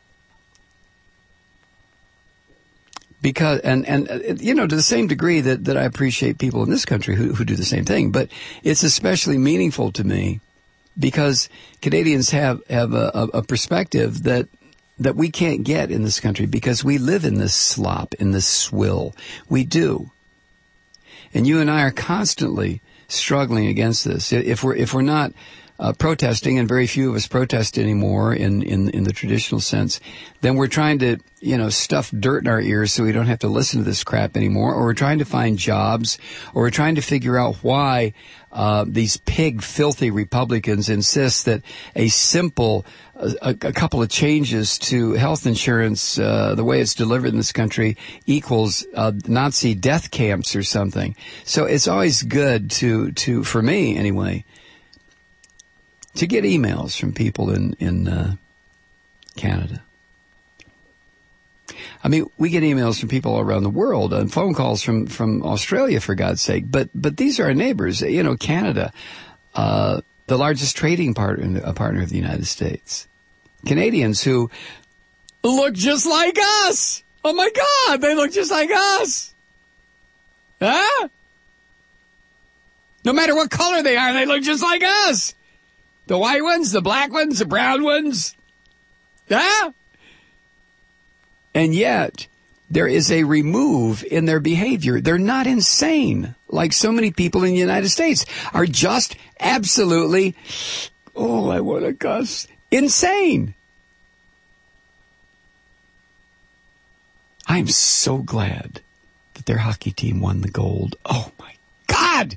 Because, and to the same degree that I appreciate people in this country who do the same thing. But it's especially meaningful to me because Canadians have a perspective that that we can't get in this country because we live in this slop, in this swill. We do. And you and I are constantly struggling against this. If we're not protesting, and very few of us protest anymore in the traditional sense, then we're trying to, stuff dirt in our ears so we don't have to listen to this crap anymore, or we're trying to find jobs, or we're trying to figure out why these filthy Republicans insist that a simple, a couple of changes to health insurance, the way it's delivered in this country, equals Nazi death camps or something. So it's always good to for me anyway, to get emails from people in Canada. I mean, we get emails from people all around the world and phone calls from Australia, for God's sake. But these are our neighbors. Canada, the largest trading partner of the United States. Canadians who look just like us. Oh my God, they look just like us. Huh? No matter what color they are, they look just like us. The white ones, the black ones, the brown ones. Huh? And yet, there is a remove in their behavior. They're not insane, like so many people in the United States are just absolutely, I want to cuss, insane. I'm so glad that their hockey team won the gold. Oh, my God!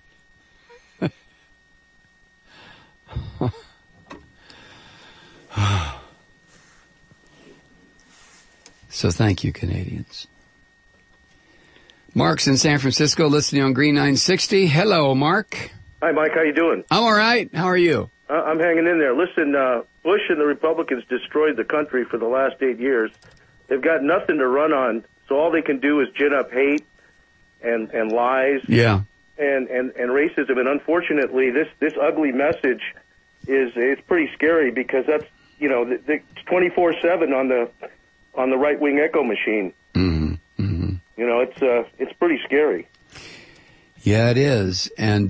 So thank you, Canadians. Mark's in San Francisco, listening on Green 960. Hello, Mark. Hi, Mike. How you doing? I'm all right. How are you? I'm hanging in there. Listen, Bush and the Republicans destroyed the country for the last 8 years. They've got nothing to run on, so all they can do is gin up hate and lies. Yeah. And racism. And unfortunately, this ugly message is pretty scary because that's, it's 24/7 on the right-wing echo machine. Mm-hmm. Mm-hmm. It's pretty scary. Yeah, it is. And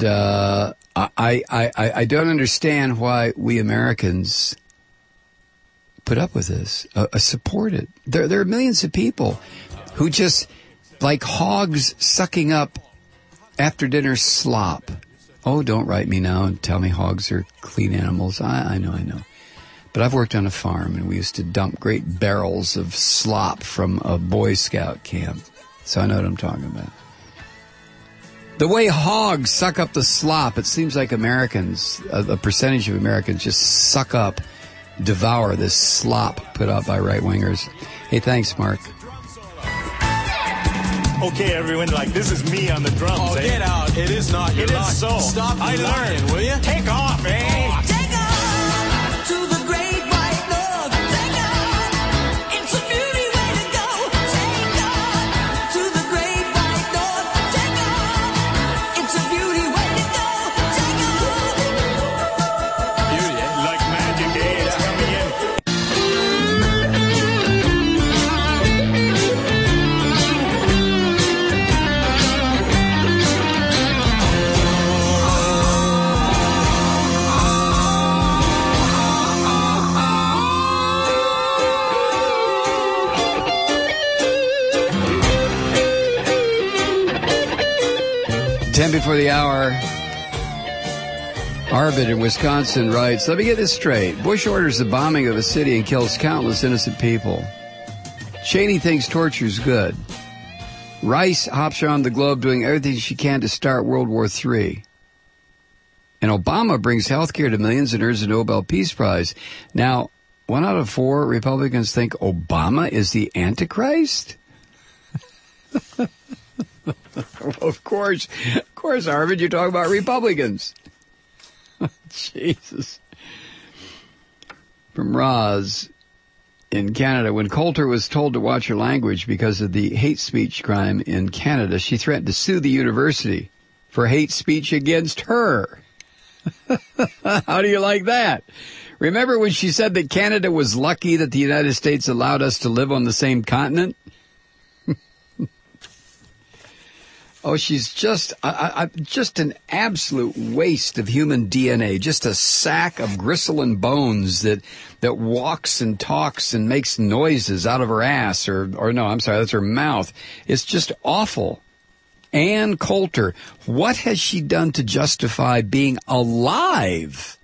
I don't understand why we Americans put up with this, support it. There are millions of people who just, like hogs sucking up after-dinner slop. Oh, don't write me now and tell me hogs are clean animals. I know. But I've worked on a farm, and we used to dump great barrels of slop from a Boy Scout camp. So I know what I'm talking about. The way hogs suck up the slop, it seems like Americans, a percentage of Americans just suck up, devour this slop put out by right-wingers. Hey, thanks, Mark. Okay, everyone, this is me on the drums. Oh, get out. It is not. It is so. Stop I learned. Will you? Take off, eh? Take off to the great white north. Take off. It's a beauty way to go. Take off to the great white north. Take off. It's a beauty way to go. Take off. Beauty, like magic, eh? It's coming in. Before the hour, Arvid in Wisconsin writes, let me get this straight. Bush orders the bombing of a city and kills countless innocent people. Cheney thinks torture's good. Rice hops around the globe doing everything she can to start World War III. And Obama brings health care to millions and earns a Nobel Peace Prize. Now, 1 out of 4 Republicans think Obama is the Antichrist? Of course, Arvid, you're talking about Republicans. Jesus. From Roz in Canada, when Coulter was told to watch her language because of the hate speech crime in Canada, she threatened to sue the university for hate speech against her. How do you like that? Remember when she said that Canada was lucky that the United States allowed us to live on the same continent? Oh, she's just just an absolute waste of human DNA, just a sack of gristle and bones that walks and talks and makes noises out of her ass, or no, I'm sorry, that's her mouth. It's just awful. Ann Coulter, what has she done to justify being alive?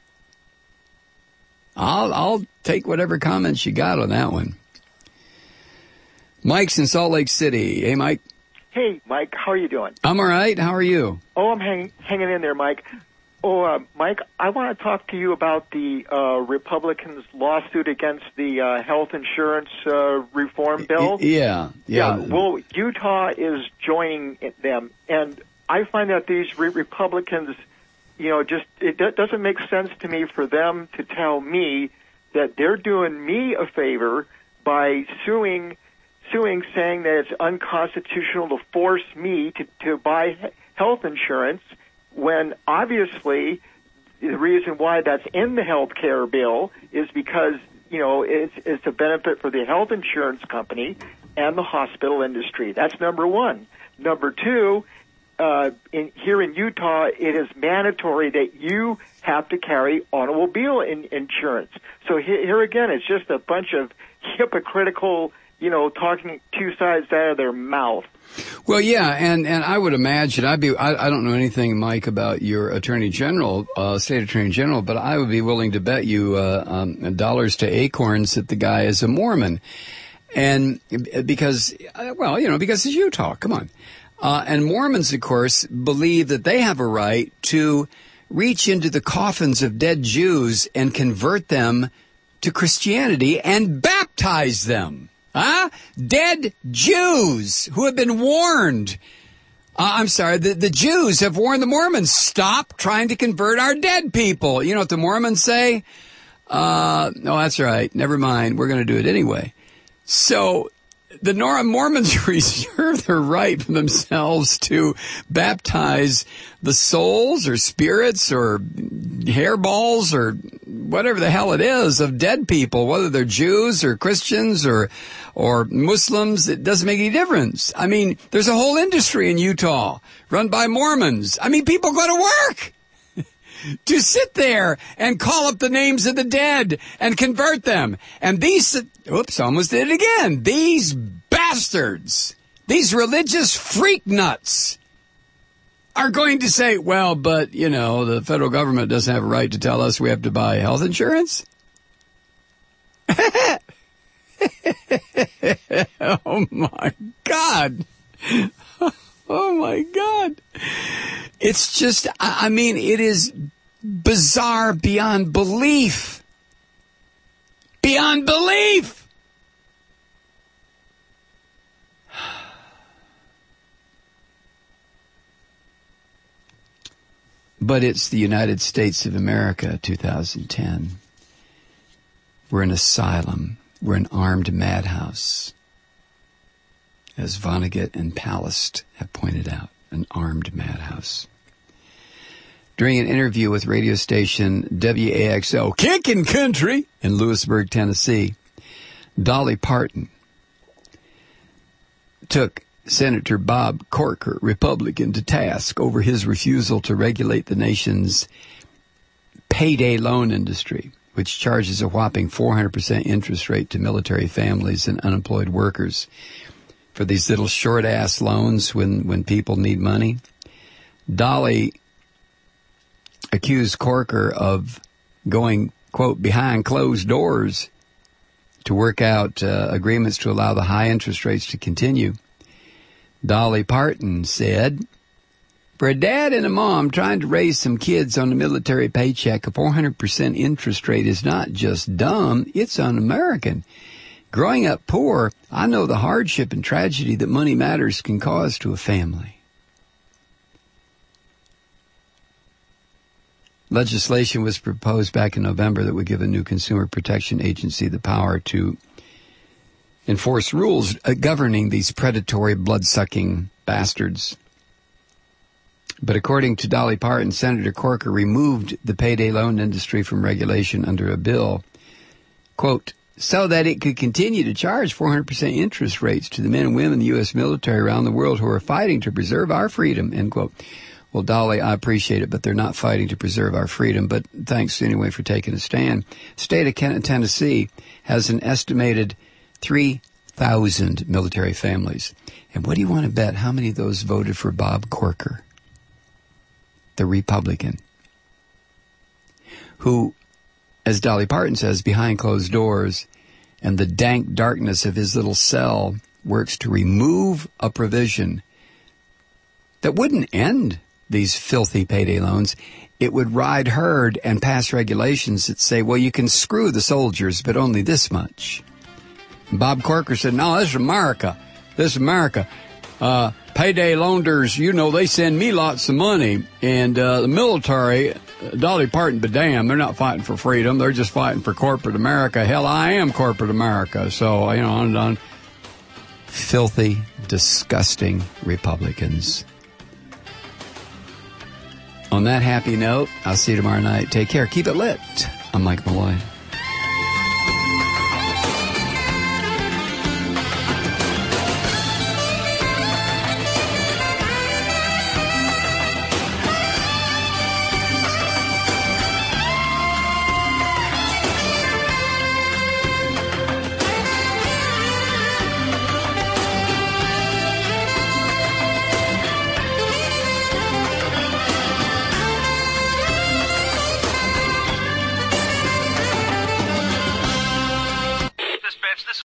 I'll take whatever comments you got on that one. Mike's in Salt Lake City. Hey, Mike. Hey, Mike, how are you doing? I'm all right. How are you? Oh, I'm hanging in there, Mike. Oh, Mike, I want to talk to you about the Republicans' lawsuit against the health insurance reform bill. Yeah. Well, Utah is joining them, and I find that these Republicans, it doesn't make sense to me for them to tell me that they're doing me a favor by suing, saying that it's unconstitutional to force me to buy health insurance, when obviously the reason why that's in the health care bill is because, it's a benefit for the health insurance company and the hospital industry. That's number one. Number two, here in Utah, it is mandatory that you have to carry automobile insurance. So here again, it's just a bunch of hypocritical, talking two sides out of their mouth. Well, yeah, and I would imagine I don't know anything, Mike, about your Attorney General, State Attorney General, but I would be willing to bet you dollars to acorns that the guy is a Mormon, and because it's Utah. Come on, and Mormons, of course, believe that they have a right to reach into the coffins of dead Jews and convert them to Christianity and baptize them. Dead Jews who have been warned. I'm sorry, the Jews have warned the Mormons, stop trying to convert our dead people. You know what the Mormons say? No, that's right. Never mind. We're going to do it anyway. So the Mormons reserve their right for themselves to baptize the souls or spirits or hairballs or whatever the hell it is of dead people, whether they're Jews or Christians or Muslims. It doesn't make any difference. I mean, there's a whole industry in Utah run by Mormons. I mean, people go to work to sit there and call up the names of the dead and convert them. And almost did it again. These bastards, these religious freak nuts are going to say, well, but, the federal government doesn't have a right to tell us we have to buy health insurance. Oh, my God. Oh, my God. It's just, it is bizarre beyond belief. Beyond belief. But it's the United States of America, 2010. We're an asylum. We're an armed madhouse. As Vonnegut and Palast have pointed out, an armed madhouse. During an interview with radio station WAXO, Kickin' Country, in Lewisburg, Tennessee, Dolly Parton took Senator Bob Corker, Republican, to task over his refusal to regulate the nation's payday loan industry, which charges a whopping 400% interest rate to military families and unemployed workers for these little short-ass loans when people need money. Dolly accused Corker of going, quote, behind closed doors to work out agreements to allow the high interest rates to continue. Dolly Parton said, for a dad and a mom trying to raise some kids on a military paycheck, a 400% interest rate is not just dumb, it's un-American. Growing up poor, I know the hardship and tragedy that money matters can cause to a family. Legislation was proposed back in November that would give a new consumer protection agency the power to enforce rules governing these predatory, blood-sucking bastards. But according to Dolly Parton, Senator Corker removed the payday loan industry from regulation under a bill, quote, so that it could continue to charge 400% interest rates to the men and women in the U.S. military around the world who are fighting to preserve our freedom, end quote. Well, Dolly, I appreciate it, but they're not fighting to preserve our freedom. But thanks anyway for taking a stand. State of Tennessee has an estimated 3,000 military families. And what do you want to bet how many of those voted for Bob Corker, the Republican, who, as Dolly Parton says, behind closed doors and the dank darkness of his little cell works to remove a provision that wouldn't end these filthy payday loans. It would ride herd and pass regulations that say, well, you can screw the soldiers, but only this much. Bob Corker said, no, this is America. This is America. Payday loaners, you know, they send me lots of money. And the military, Dolly Parton, but damn, they're not fighting for freedom. They're just fighting for corporate America. Hell, I am corporate America. So, you know, I'm done. Filthy, disgusting Republicans. On that happy note, I'll see you tomorrow night. Take care. Keep it lit. I'm Mike Malloy.